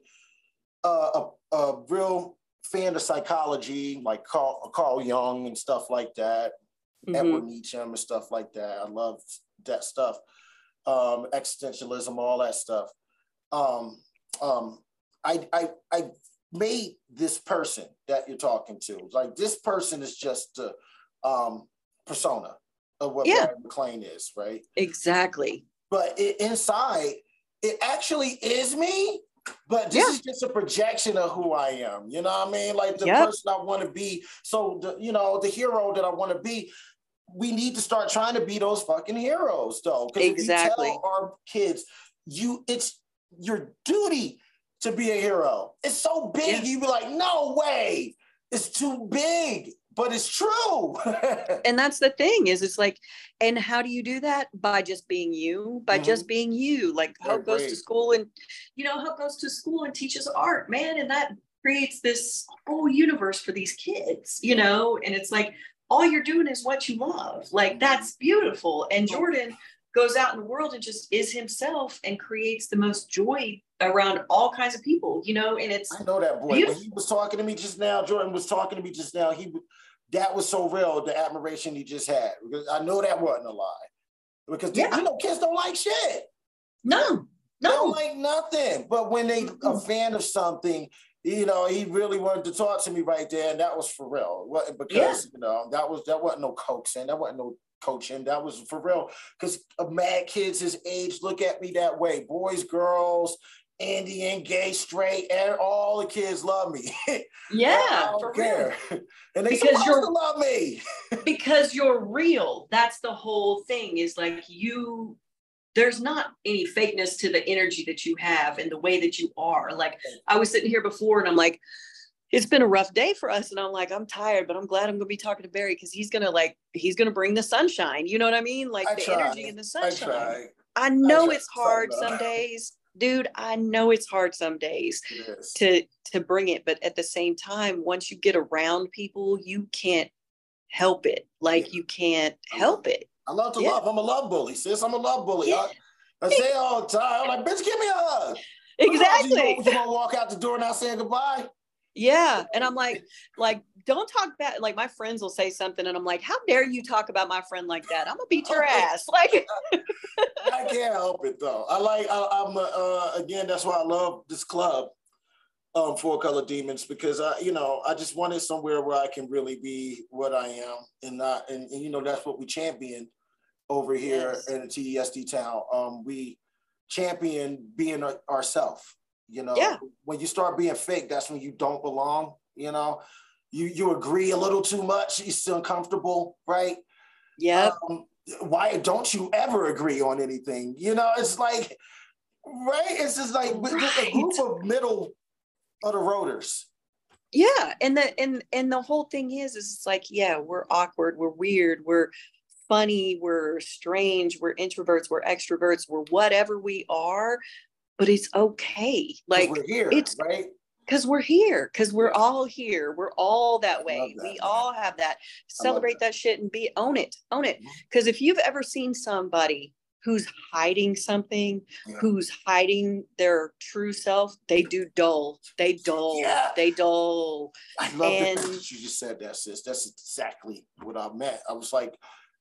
uh, a, a real fan of psychology, like Carl, Carl Jung and stuff like that, Mhm. Edward Nietzsche and stuff like that. I love that stuff. Um, existentialism, all that stuff. Um, um, I, I, I made this person that you're talking to. Like, this person is just the um, persona of what Yeah. Barry McLean is, right? Exactly. But it, inside, it actually is me. But this Yeah. is just a projection of who I am. You know what I mean? Like, the Yep. person I want to be. So, the, you know, the hero that I want to be. We need to start trying to be those fucking heroes, though. Because Exactly. if you tell our kids, you it's your duty to be a hero. It's so big, Yeah. you be like, no way, it's too big, but it's true. And that's the thing, is it's like, and how do you do that? By just being you, by Mhm. just being you. Like, Very Hope goes to brave. school and, you know, Hope goes to school and teaches art, man. And that creates this whole universe for these kids, you know? And it's like, all you're doing is what you love. Like, that's beautiful. And Jordan goes out in the world and just is himself and creates the most joy around all kinds of people, you know? And it's, I know that boy. Beautiful. When he was talking to me just now, Jordan was talking to me just now, he that was so real, the admiration he just had. Because I know that wasn't a lie. Because, Yeah. you know, kids don't like shit. no, They don't no. like nothing. But when they a Mm-mm. fan of something, you know, he really wanted to talk to me right there, and that was for real. It wasn't because, you know, that was that wasn't no coaxing, that wasn't no coaching, that was for real. Because mad kids his age look at me that way, boys, girls, Indian, gay, straight, and all the kids love me. Yeah, I don't for care. real. And they because supposed you're, to love me. because you're real. That's the whole thing, is like you, there's not any fakeness to the energy that you have and the way that you are. Like I was sitting here before and I'm like, it's been a rough day for us. And I'm like, I'm tired, but I'm glad I'm going to be talking to Barry because he's going to like, he's going to bring the sunshine. You know what I mean? Like I the try. energy and the sunshine. I, try. I know I it's hard some days, dude. I know it's hard some days to, to bring it. But at the same time, once you get around people, you can't help it. Like yeah. you can't help it. I love to yeah. love. I'm a love bully, sis. I'm a love bully. Yeah. I, I say it all the time. I'm like, bitch, give me a hug. Exactly. You gonna, you gonna walk out the door not saying goodbye? Yeah. And I'm like, like, don't talk bad. Like my friends will say something and I'm like, how dare you talk about my friend like that? I'm gonna beat your ass. Like I can't help it though. I like, I, I'm, uh, again, that's why I love this club, um, Four Color Demons, because I, you know, I just wanted somewhere where I can really be what I am and not, and, and you know, that's what we champion over here yes. in T E S D town. Um, we champion being our, ourselves. You know, yeah. when you start being fake, that's when you don't belong. You know, you you agree a little too much. You're still uncomfortable, right? Yeah. Um, why don't you ever agree on anything? You know, it's like, right? It's just like right. just a group of middle of the roaders. Yeah, and the and and the whole thing is, is it's like, yeah, we're awkward, we're weird, we're funny, we're strange, we're introverts, we're extroverts, we're whatever we are. But it's okay. Like we're here, it's right? Because we're here, because we're yeah. all here. We're all that way. That, we man. all have that. Celebrate that. that shit and be own it. Own it. Because mm-hmm. if you've ever seen somebody who's hiding something, yeah. who's hiding their true self, they do dull. They dull. Yeah. They dull. I love and, that you just said that, sis. That's exactly what I meant. I was like,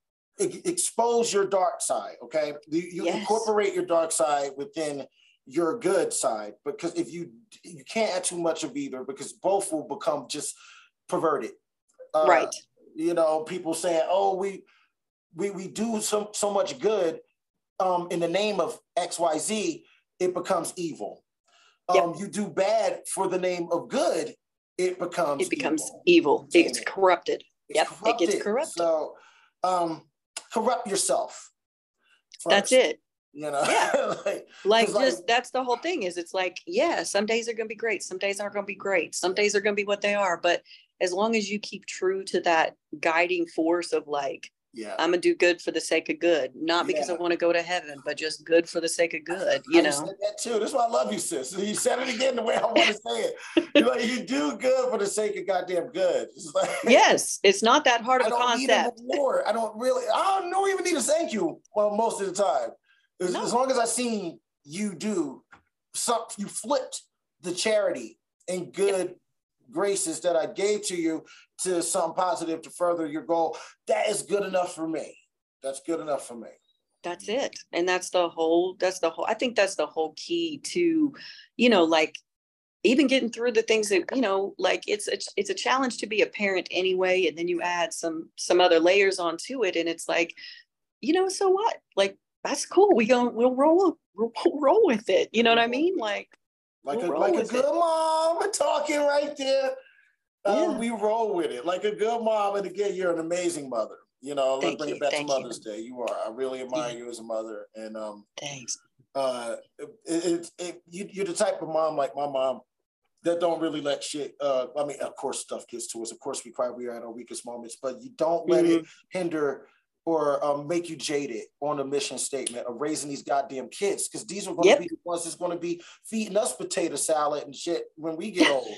expose your dark side, okay? You, you yes. incorporate your dark side within your good side, because if you you can't add too much of either, because both will become just perverted. Uh, right. You know, people saying, "Oh, we we we do so so much good um, in the name of X Y Z," it becomes evil. Um, yep. You do bad for the name of good, it becomes it becomes evil. evil. It's corrupted. It's yep, corrupted. It gets corrupted. So, um, corrupt yourself first. That's it. You know, yeah, like, like just like, that's the whole thing. Is it's like, yeah, some days are gonna be great, some days aren't gonna be great, some days are gonna be what they are. But as long as you keep true to that guiding force of like, yeah, I'm gonna do good for the sake of good, not because yeah. I want to go to heaven, but just good for the sake of good. You I know, said that too. That's why I love you, sis. You said it again the way I want to say it. You're like, you do good for the sake of goddamn good. It's like, yes, it's not that hard of a concept. I don't need a reward. I don't really. I don't, don't even need a thank you. Well, most of the time. As, no. as long as I seen you do some, you flipped the charity and good yep. graces that I gave to you to something positive to further your goal. That is good enough for me. That's good enough for me. That's it. And that's the whole, that's the whole, I think that's the whole key to, you know, like even getting through the things that, you know, like it's, a, it's a challenge to be a parent anyway. And then you add some, some other layers onto it. And it's like, you know, so what? Like, that's cool. We go, we'll roll, we'll roll with it. You know what I mean? Like, like we'll a like a good it. mom. We're talking right there. Um, yeah. We roll with it like a good mom. And again, you're an amazing mother. You know, let's bring you. it back Thank to Mother's you. Day. You are. I really admire yeah. you as a mother. And um, thanks. Uh, it, it, it, you, you're the type of mom like my mom that don't really let shit. Uh, I mean, of course, stuff gets to us. Of course, we cry. We are at our weakest moments, but you don't let mm-hmm. it hinder or um, make you jaded on the mission statement of raising these goddamn kids, because these are going to yep. be the ones that's going to be feeding us potato salad and shit when we get old.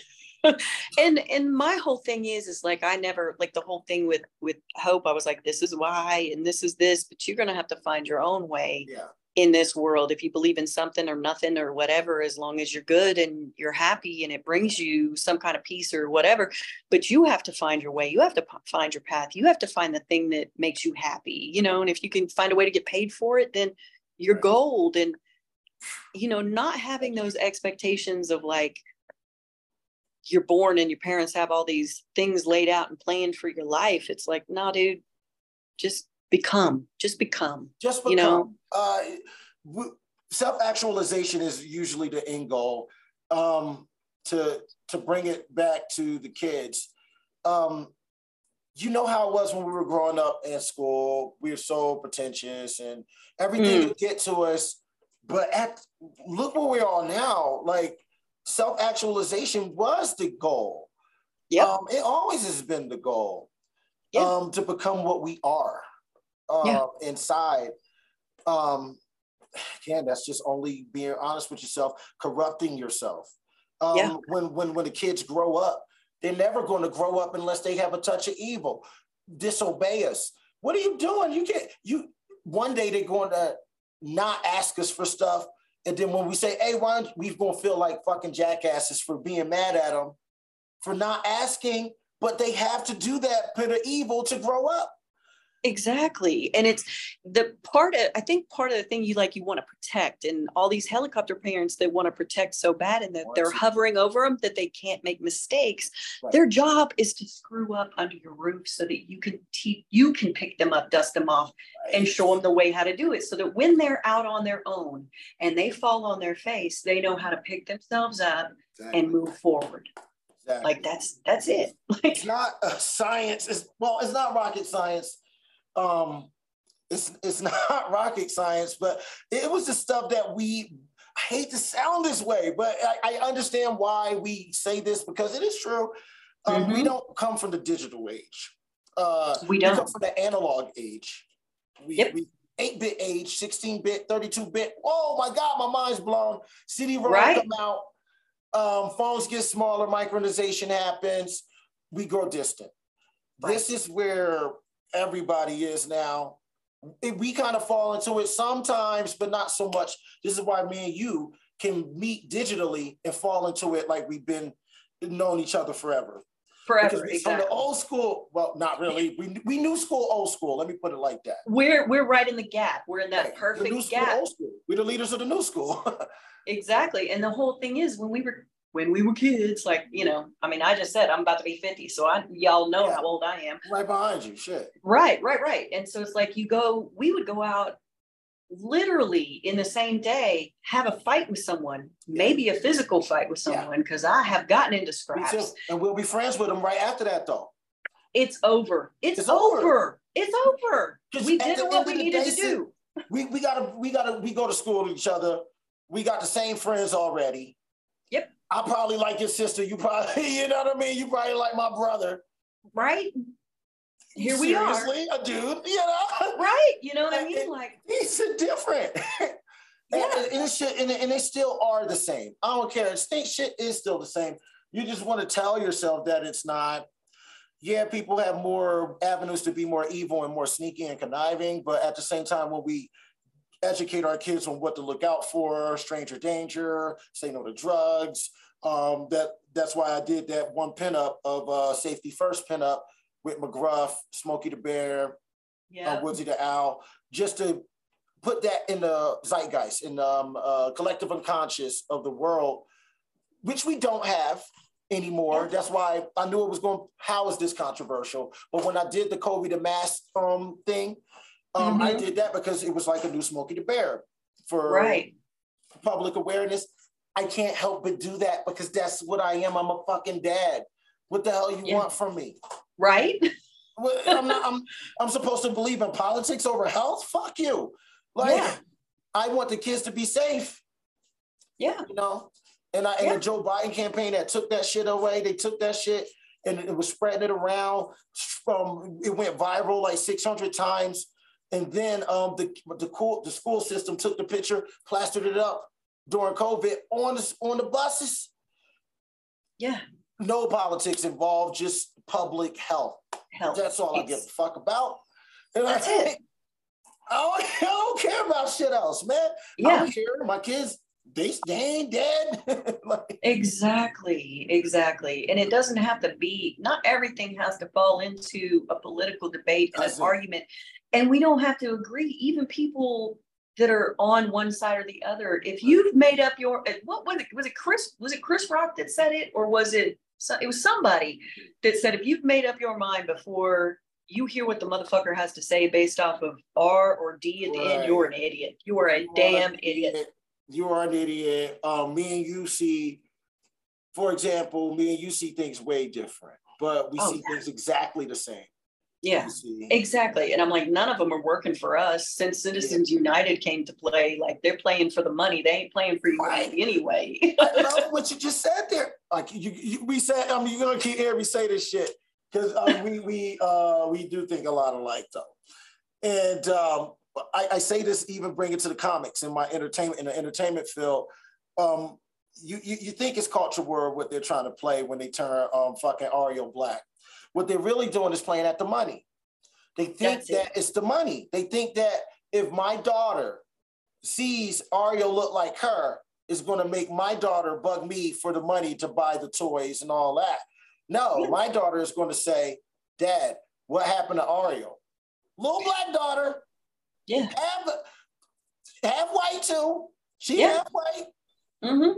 and and my whole thing is is like, I never, like the whole thing with with Hope, I was like, this is why and this is this, but you're going to have to find your own way. Yeah. In this world, if you believe in something or nothing or whatever, as long as you're good and you're happy and it brings you some kind of peace or whatever, but you have to find your way. You have to p- find your path. You have to find the thing that makes you happy, you know, and if you can find a way to get paid for it, then you're gold. And, you know, not having those expectations of like, you're born and your parents have all these things laid out and planned for your life. It's like, nah, dude, just become, just become, just become. You know, uh, we, self-actualization is usually the end goal. Um, to to bring it back to the kids, um, you know how it was when we were growing up in school. We were so pretentious and everything mm. would get to us. But at look where we are now. Like self-actualization was the goal. Yeah, um, it always has been the goal. Yeah. Um, to become what we are uh, yeah. inside. Um, again, that's just only being honest with yourself, corrupting yourself. Um, yeah. When when when the kids grow up, they're never going to grow up unless they have a touch of evil, disobey us. What are you doing? You can't. You one day they're going to not ask us for stuff, and then when we say, "Hey, why don't we going to feel like fucking jackasses for being mad at them for not asking?" But they have to do that bit of evil to grow up. Exactly. And it's the part of, I think part of the thing you like, you want to protect, and all these helicopter parents that want to protect so bad, and that they're hovering over them, that they can't make mistakes. Right. Their job is to screw up under your roof so that you can teach, you can pick them up, dust them off, right, and show them the way how to do it. So that when they're out on their own and they fall on their face, they know how to pick themselves up exactly. and move forward. Exactly. Like that's, that's it. Like, it's not a science. It's, well, it's not rocket science. Um, it's it's not rocket science, but it was the stuff that we, I hate to sound this way, but I, I understand why we say this, because it is true. Um, mm-hmm. We don't come from the digital age. Uh, we don't. We come from the analog age. We, yep. we eight-bit age, sixteen-bit, thirty-two-bit. Oh my God, my mind's blown. C D-ROM right. come out. Um, phones get smaller, micronization happens. We grow distant. Right. This is where everybody is now. We kind of fall into it sometimes, but not so much. This is why me and you can meet digitally and fall into it like we've been known each other forever. Forever, exactly. From the old school, well, not really. We, we knew school, old school. Let me put it like that. We're we're right in the gap. We're in that right. perfect the new school, gap. Old school. We're the leaders of the new school. Exactly. And the whole thing is, when we were when we were kids, like, you know, I mean, I just said I'm about to be fifty, so I y'all know yeah. how old I am. Right behind you, shit. Right, right, right. And so it's like you go, we would go out literally in the same day, have a fight with someone, maybe a physical fight with someone, because yeah. I have gotten into scraps. And we'll be friends with them right after that, though. It's over. It's, it's over. over. It's over. We did what we needed to do. We we gotta we gotta we go to school with each other. We got the same friends already. Yep. I probably like your sister. You probably, you know what I mean? You probably like my brother. Right. Here we are. Seriously, a dude, you know? Right. You know what I mean? Like, it's different. Yeah. And, and, it should, and, and they still are the same. I don't care. State shit is still the same. You just want to tell yourself that it's not. Yeah, people have more avenues to be more evil and more sneaky and conniving, but at the same time, when we educate our kids on what to look out for, stranger danger, say no to drugs. Um, that that's why I did that one pinup of uh, Safety First pinup with McGruff, Smokey the Bear, yeah. uh, Woodsy the Owl, just to put that in the zeitgeist, in the um, uh, collective unconscious of the world, which we don't have anymore. That's why I knew it was going, how is this controversial? But when I did the Kobe the Mask um, thing, Um, mm-hmm. I did that because it was like a new Smokey the Bear for right. public awareness. I can't help but do that because that's what I am. I'm a fucking dad. What the hell you yeah. want from me? Right. Well, I'm, not, I'm, I'm supposed to believe in politics over health? Fuck you. Like, yeah. I want the kids to be safe. Yeah. You know? And, I, and yeah. the Joe Biden campaign that took that shit away, they took that shit and it was spreading it around. From, it went viral like six hundred times. And then um, the the, cool, the school system took the picture, plastered it up during COVID on the, on the buses. Yeah. No politics involved, just public health. health. That's all it's, I give a fuck about. And that's I, it. I don't, I don't care about shit else, man. Yeah. I don't care. My kids, they, they ain't dead. Like, exactly, exactly. And it doesn't have to be, not everything has to fall into a political debate and an it. argument. And we don't have to agree. Even people that are on one side or the other, if you've made up your, what was it? Was it Chris? Was it Chris Rock that said it, or was it? It was somebody that said, if you've made up your mind before you hear what the motherfucker has to say based off of R or D at the right. end, you're an idiot. You are a right. damn idiot. you are an idiot. Um, me and you see, for example, me and you see things way different, but we oh, see yeah. things exactly the same. Yeah, exactly. And I'm like, none of them are working for us. Since Citizens yeah. United came to play, like they're playing for the money. They ain't playing for you right. anyway. I love what you just said there. Like you, you we said, I mean, you're gonna keep hearing me say this shit because um, we we uh, we do think a lot alike though. And um, I, I say this even bring it to the comics in my entertainment in the entertainment field. Um, you, you you think it's culture war what they're trying to play when they turn um, fucking Ariel black. What they're really doing is playing at the money. They think That's that it. it's the money. They think that if my daughter sees Ariel look like her, it's going to make my daughter bug me for the money to buy the toys and all that. No, yeah. my daughter is going to say, Dad, what happened to Ariel? Little black daughter. Yeah. Half, half white too. She yeah. half white. Mm-hmm.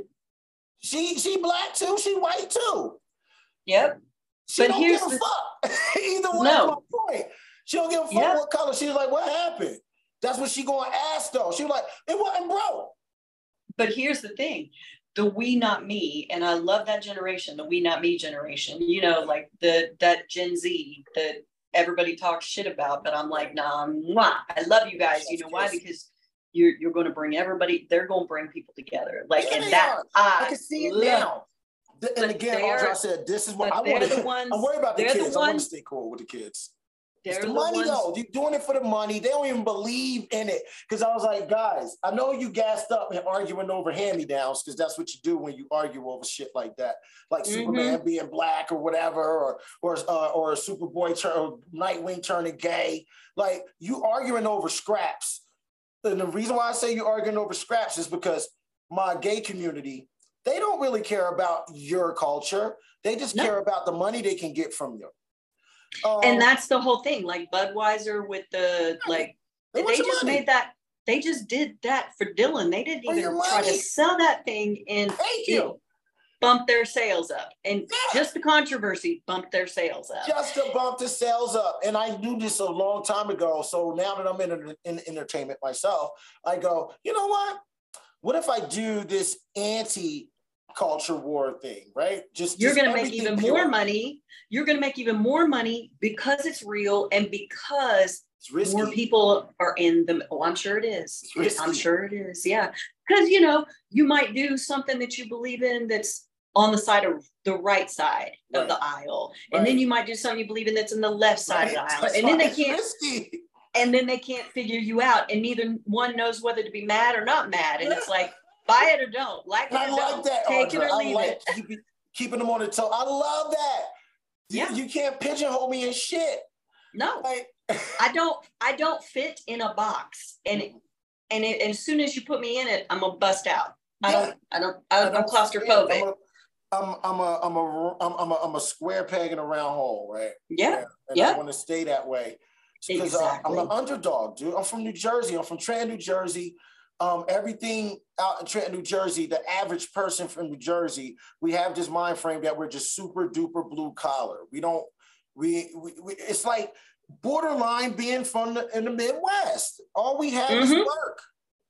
She, she black too. She white too. Yep. She but don't give a the, fuck. Either way, no. my point. She don't give a fuck yep. what color. She was like, what happened? That's what she going to ask though. She was like, it wasn't broke. But here's the thing. The we, not me. And I love that generation, the we, not me generation. You know, like the that Gen Z that everybody talks shit about. But I'm like, nah, mwah. I love you guys. You know why? Because you're, you're going to bring everybody. They're going to bring people together. Like, yeah, and that I, I can see it now. And but again, Audra, I said, this is what I want to. I'm worried about the kids. The I want to stay cool with the kids. It's the, the money, ones, though. You're doing it for the money. They don't even believe in it. Because I was like, guys, I know you gassed up and arguing over hand-me-downs because that's what you do when you argue over shit like that. Like mm-hmm. Superman being black or whatever, or or uh, or Superboy turn, or Nightwing turning gay. Like, you arguing over scraps. And the reason why I say you're arguing over scraps is because my gay community, they don't really care about your culture. They just no. care about the money they can get from you. Um, and that's the whole thing. Like Budweiser with the, like, they, they just money. made that, they just did that for Dylan. They didn't even try to sell that thing and it bumped their sales up. And yeah. just the controversy bumped their sales up. Just to bump the sales up. And I knew this a long time ago. So now that I'm in, in entertainment myself, I go, you know what? What if I do this anti culture war thing, right? Just you're going to make even pure. more money. You're going to make even more money because it's real and because more people are in the. Oh, I'm sure it is. I'm sure it is. Yeah, because you know you might do something that you believe in that's on the side of the right side right. of the aisle, and right. then you might do something you believe in that's in the left side right. of the aisle, that's and then they can't. Risky. And then they can't figure you out, and neither one knows whether to be mad or not mad, and it's like. Buy it or don't. Like it or I like don't. That, Take Audra. it or leave I like it. Keep, keeping them on the toe. I love that. Yeah. You, you can't pigeonhole me in shit. No. Like, I don't I don't fit in a box. And it, and it, and as soon as you put me in it, I'm gonna bust out. I yeah. don't I don't I don't, I'm claustrophobic. I'm a, I'm a I'm a I'm a I'm a I'm a square peg in a round hole, right? Yeah. yeah. And yeah. I want to stay that way. Because exactly. uh, I'm an underdog, dude. I'm from New Jersey. I'm from Trenton, New Jersey. Um, everything out in Trenton, New Jersey, the average person from New Jersey, we have this mind frame that we're just super duper blue collar. We don't, we, we, we it's like borderline being from the, in the Midwest. All we have mm-hmm. is work.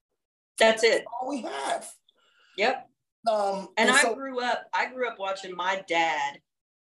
That's it. That's all we have. Yep. Um, and, and I so, grew up, I grew up watching my dad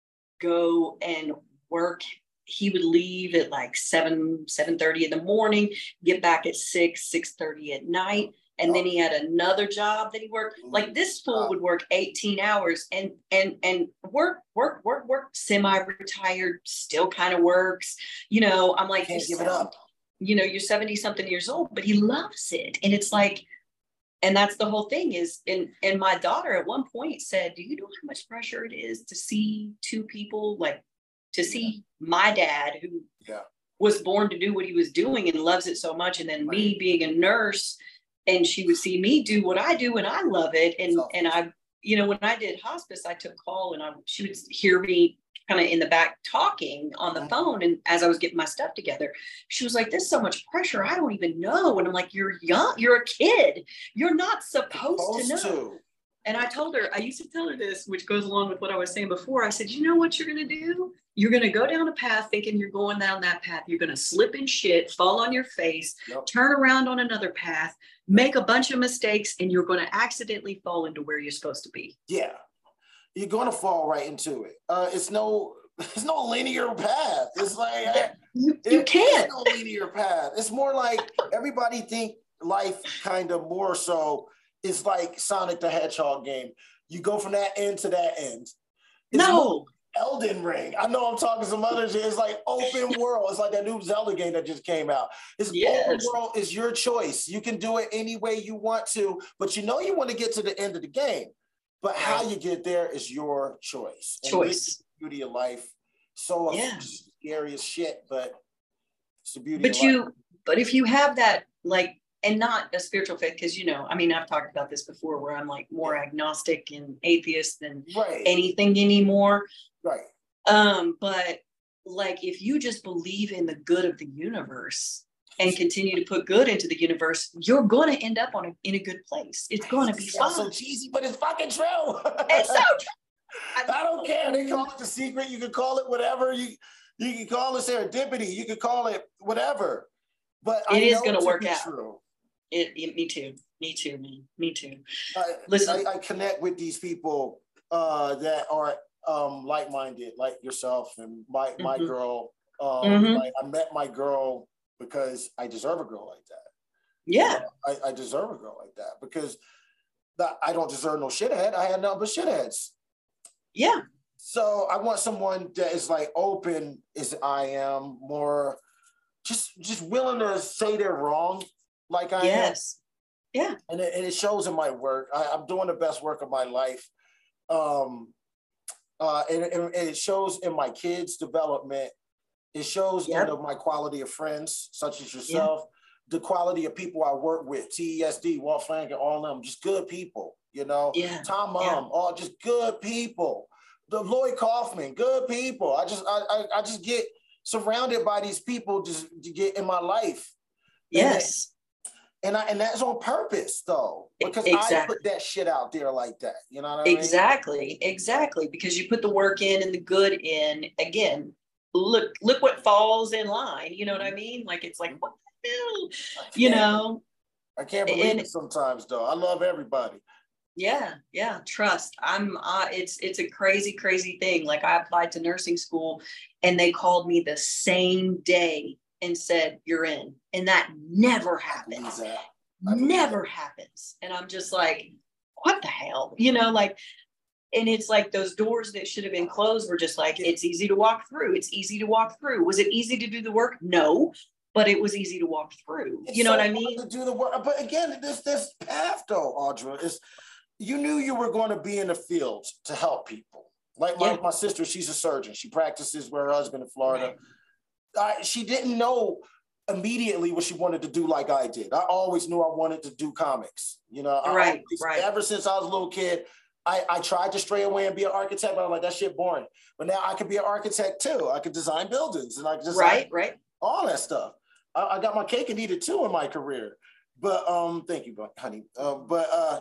go and work. He would leave at like seven, seven thirty in the morning, get back at six, six thirty at night. And oh. then he had another job that he worked. Like this fool would work eighteen hours and and and work, work, work, work, semi-retired, still kind of works. You know, I'm like, can't give it up. You know, you're seventy something years old, but he loves it. And it's like, and that's the whole thing is, and, and my daughter at one point said, do you know how much pressure it is to see two people like, to see my dad who yeah. was born to do what he was doing and loves it so much. And then right. me being a nurse and she would see me do what I do and I love it. And, so, and I, you know, when I did hospice, I took call and I, she would hear me kind of in the back talking on the phone. And as I was getting my stuff together, she was like, there's so much pressure. I don't even know. And I'm like, you're young, you're a kid. You're not supposed, supposed to know. To. And I told her, I used to tell her this, which goes along with what I was saying before. I said, you know what you're going to do? You're going to go down a path thinking you're going down that path. You're going to slip in shit, fall on your face, yep. turn around on another path, make a bunch of mistakes, and you're going to accidentally fall into where you're supposed to be. Yeah. You're going to fall right into it. Uh, it's no, it's no linear path. It's like, you, you can't. no linear path. It's more like everybody think life kind of more so it's like Sonic the Hedgehog game. You go from that end to that end. It's no. Elden Ring. I know I'm talking some other shit. It's like open world. It's like that new Zelda game that just came out. It's yes. open world is your choice. You can do it any way you want to, but you know you want to get to the end of the game. But how you get there is your choice. Choice. And beauty of life. So yeah. scary as shit, but it's the beauty but of you, life. But if you have that, like, and not a spiritual faith, because, you know, I mean, I've talked about this before where I'm like more agnostic and atheist than right. anything anymore. Right. Um, but like, if you just believe in the good of the universe and continue to put good into the universe, you're going to end up on a, in a good place. It's going to be fun. So cheesy, but it's fucking true. It's so true. I, I don't care. They call it The Secret. You can call it whatever. You you can call it serendipity. You can call it whatever. But it I is going to work out. True. It, it, me too. Me too, man. Me too. I, Listen, I, I connect with these people uh, that are um, like-minded, like yourself and my mm-hmm. my girl. Um, mm-hmm. like I met my girl because I deserve a girl like that. Yeah, you know, I, I deserve a girl like that because that, I don't deserve no shithead. I had nothing but shitheads. Yeah. So I want someone that is like open as I am, more just just willing to say they're wrong. Like I yes. am. Yeah. And it, and it shows in my work. I, I'm doing the best work of my life. Um, uh, and, and it shows in my kids' development. It shows yep. in the, my quality of friends, such as yourself, yeah. the quality of people I work with, T E S D, Walt Flanagan, all of them, just good people, you know? Yeah. Tom Mom, yeah. all just good people. The Lloyd Kaufman, good people. I just, I, I, I just get surrounded by these people just to get in my life. Yes. And I and that's on purpose though, because exactly. I put that shit out there like that. You know what I mean? Exactly, exactly. Because you put the work in and the good in. Again, look, look what falls in line. You know what I mean? Like it's like, what the hell? You know. I can't believe and, it sometimes though. I love everybody. Yeah, yeah. Trust. I'm uh it's it's a crazy, crazy thing. Like I applied to nursing school and they called me the same day and said, you're in. And that never happens. That. Never that. happens. And I'm just like, what the hell? You know, like, and it's like those doors that should have been closed were just like, it's easy to walk through. It's easy to walk through. Was it easy to do the work? No, but it was easy to walk through. It's you know so what I mean? To do the work. But again, this this path though, Audra, is you knew you were going to be in the field to help people. Like my, yeah. my sister, she's a surgeon. She practices with her husband in Florida. Right. I, she didn't know immediately what she wanted to do like I did. I always knew I wanted to do comics. You know, right, always, right. ever since I was a little kid, I, I tried to stray away and be an architect, but I'm like, that shit boring. But now I could be an architect too. I could design buildings and I could design right, right. all that stuff. I, I got my cake and eat it too in my career. But um, thank you, honey. Uh, but uh,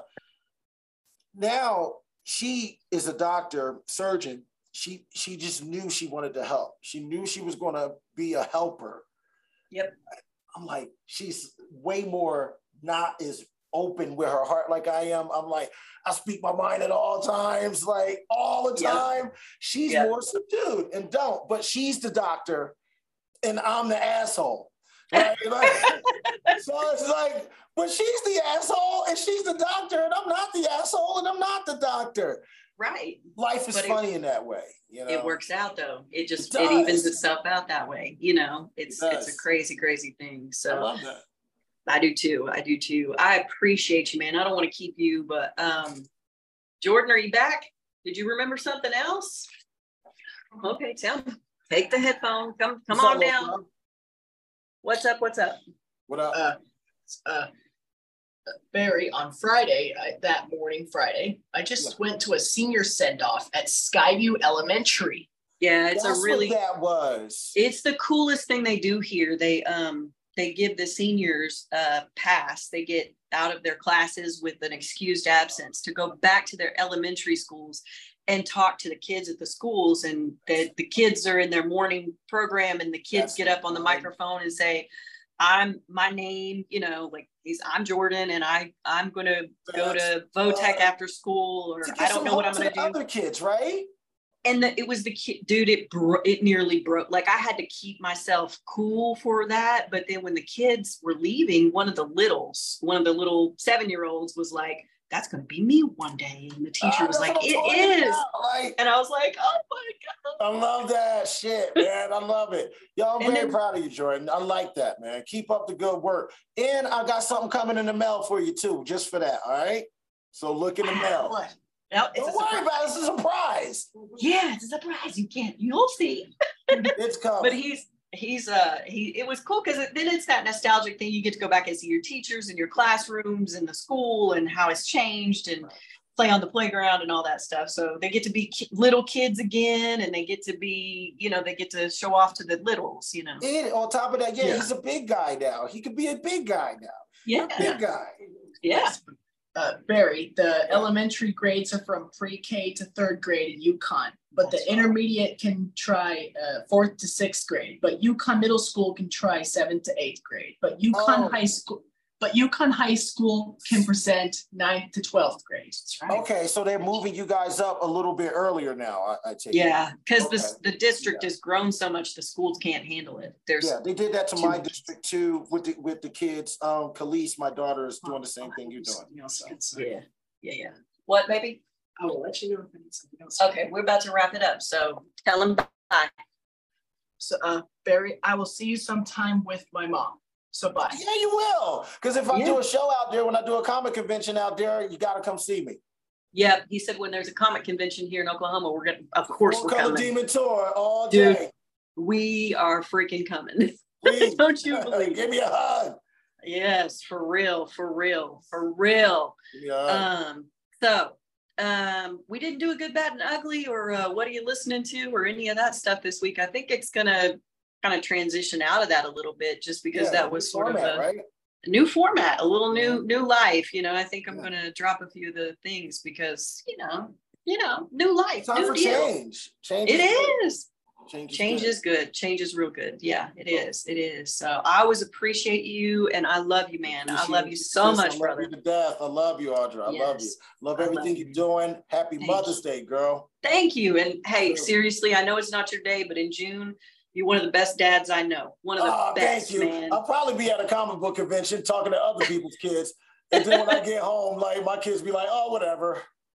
now she is a doctor, surgeon. She she just knew she wanted to help. She knew she was going to be a helper. Yep. I'm like, she's way more not as open with her heart like I am. I'm like, I speak my mind at all times, like all the time. Yep. She's yep. more subdued and don't, but she's the doctor and I'm the asshole. Right? Like, so it's like, but she's the asshole and she's the doctor and I'm not the asshole and I'm not the doctor. Right. Life is but funny it, in that way. You know? It works out though. It just it, it evens itself out that way. You know, it's it it's a crazy, crazy thing. So I love that. I do too. I do too. I appreciate you, man. I don't want to keep you, but um, Jordan, are you back? Did you remember something else? Okay, tell me. Take the headphone. Come, come What's on up, down. Up? What's up? What's up? What up? Uh, uh, Barry, on Friday, I, that morning, Friday, I just yeah. went to a senior send-off at Skyview Elementary. Yeah, it's That's a really what that was. It's the coolest thing they do here. They um they give the seniors uh pass. They get out of their classes with an excused absence to go back to their elementary schools and talk to the kids at the schools. And the, the kids are in their morning program, and the kids That's get up on the microphone and say, I'm my name, you know, like he's I'm Jordan, and I I'm gonna go to Votech after school, or I don't know what I'm gonna do. Other kids, right? And the, it was the kid, dude. It bro- it nearly broke. Like I had to keep myself cool for that. But then when the kids were leaving, one of the littles, one of the little seven year olds, was like, "That's gonna be me one day." And the teacher oh, was like, "It is." Like, and I was like, "Oh my god!" I love that shit, man. I love it. Yo, I'm and very then, proud of you, Jordan. I like that, man. Keep up the good work. And I got something coming in the mail for you too, just for that. All right. So look in the mail. What? No, it's Don't worry about it. It's a surprise. Yeah, it's a surprise. You can't. You'll see. It's coming. But he's he's uh he. It was cool because it, then it's that nostalgic thing. You get to go back and see your teachers and your classrooms and the school and how it's changed, and play on the playground and all that stuff. So they get to be ki- little kids again, and they get to be, you know, they get to show off to the littles, you know. And on top of that, yeah, yeah. he's a big guy now. He could be a big guy now. Yeah, big guy. Yeah. Uh, Barry, the elementary grades are from pre-K to third grade in UConn, but the intermediate can try uh, fourth to sixth grade, but UConn middle school can try seventh to eighth grade, but UConn oh. high school, but UConn high school can present ninth to twelfth grade. That's right. Okay, so they're moving you guys up a little bit earlier now, I, I take Yeah, because okay. the, the district yeah. has grown so much, the schools can't handle it. There's yeah, they did that to my much. district too with the with the kids. Um, Khalees, my daughter, is doing the same thing you're doing. So. Yeah, yeah, yeah. What, baby? I will let you know if I need something else. Okay, we're about to wrap it up, so tell them bye. So, uh, Barry, I will see you sometime with my mom. So bye. Yeah, you will. Because if I yeah. do a show out there, when I do a comic convention out there, you got to come see me. Yeah, he said when there's a comic convention here in Oklahoma, we're gonna, of course, Full we're Color coming. Demon Tour all day. Dude, we are freaking coming. Don't you believe? Give me a hug. Yes, for real, for real, for real. Yeah. Um. So, um, we didn't do a good, bad, and ugly, or uh, what are you listening to, or any of that stuff this week. I think it's gonna kind of transition out of that a little bit, just because yeah, that was sort format, of a, right? a new format, a little new yeah. new life. You know, I think I'm yeah. going to drop a few of the things because you know, you know, new life, time new for deal. change. Change. It is. is. Change, is, change good. is good. Change is real good. Yeah, it is. It is. So I always appreciate you, and I love you, man. I, I love you so sis, much, I love brother. You to death. I love you, Audra. I yes. love you. Love everything love you're you. doing. Happy Thank Mother's you. Day, girl. Thank you. And hey, seriously, I know it's not your day, but in June, you're one of the best dads I know. One of the oh, best, thank you. man. I'll probably be at a comic book convention talking to other people's kids. And then when I get home, like my kids be like, oh, whatever.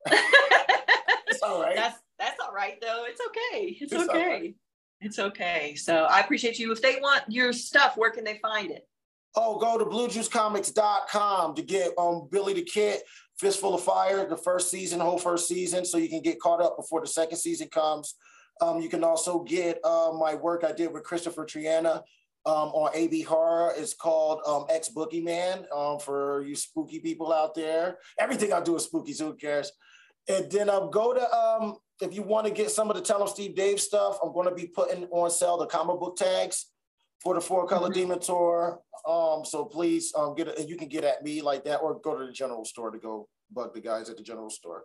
It's all right. That's that's all right, though. It's okay. It's, it's okay. Right. It's okay. So I appreciate you. If they want your stuff, where can they find it? Oh, go to blue juice comics dot com to get um Billy the Kid, Fistful of Fire, the first season, whole first season, so you can get caught up before the second season comes. Um, you can also get uh, my work I did with Christopher Triana um, on A B Horror. It's called um, Ex Boogeyman um, for you spooky people out there. Everything I do is spooky, so who cares? And then um, go to, um, if you want to get some of the Tell 'em Steve Dave stuff, I'm going to be putting on sale the comic book tags for the Four Color mm-hmm. Demon Tour. Um, so please um, get it, and you can get at me like that, or go to the general store to go bug the guys at the general store.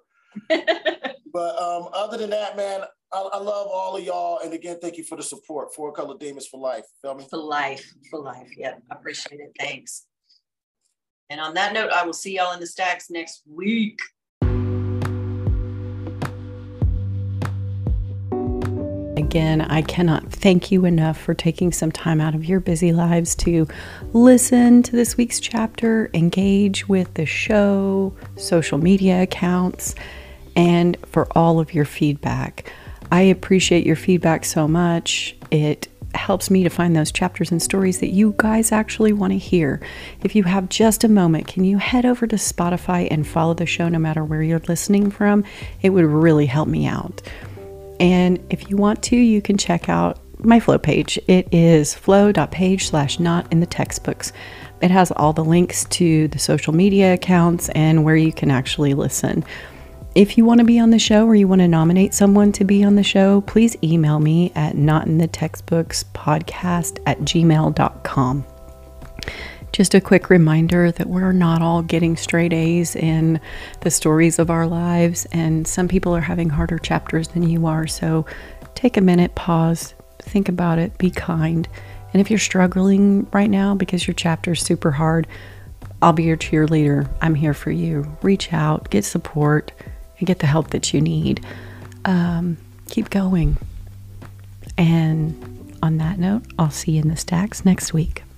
But um, other than that, man, I, I love all of y'all. And again, thank you for the support. Four Color Demons for life. Feel me? For life. For life. Yep. I appreciate it. Thanks. And on that note, I will see y'all in the stacks next week. Again, I cannot thank you enough for taking some time out of your busy lives to listen to this week's chapter, engage with the show, social media accounts, and for all of your feedback. I appreciate your feedback so much. It helps me to find those chapters and stories that you guys actually want to hear. If you have just a moment, can you head over to Spotify and follow the show no matter where you're listening from? It would really help me out. And if you want to, you can check out my Flow page. It is flow.page slash not in the textbooks. It has all the links to the social media accounts and where you can actually listen. If you want to be on the show or you want to nominate someone to be on the show, please email me at notinthetextbookspodcast at gmail dot com. Just a quick reminder that we're not all getting straight A's in the stories of our lives, and some people are having harder chapters than you are. So take a minute, pause, think about it, be kind. And if you're struggling right now because your chapter is super hard, I'll be your cheerleader. I'm here for you. Reach out, get support, and get the help that you need. Um, keep going. And on that note, I'll see you in the stacks next week.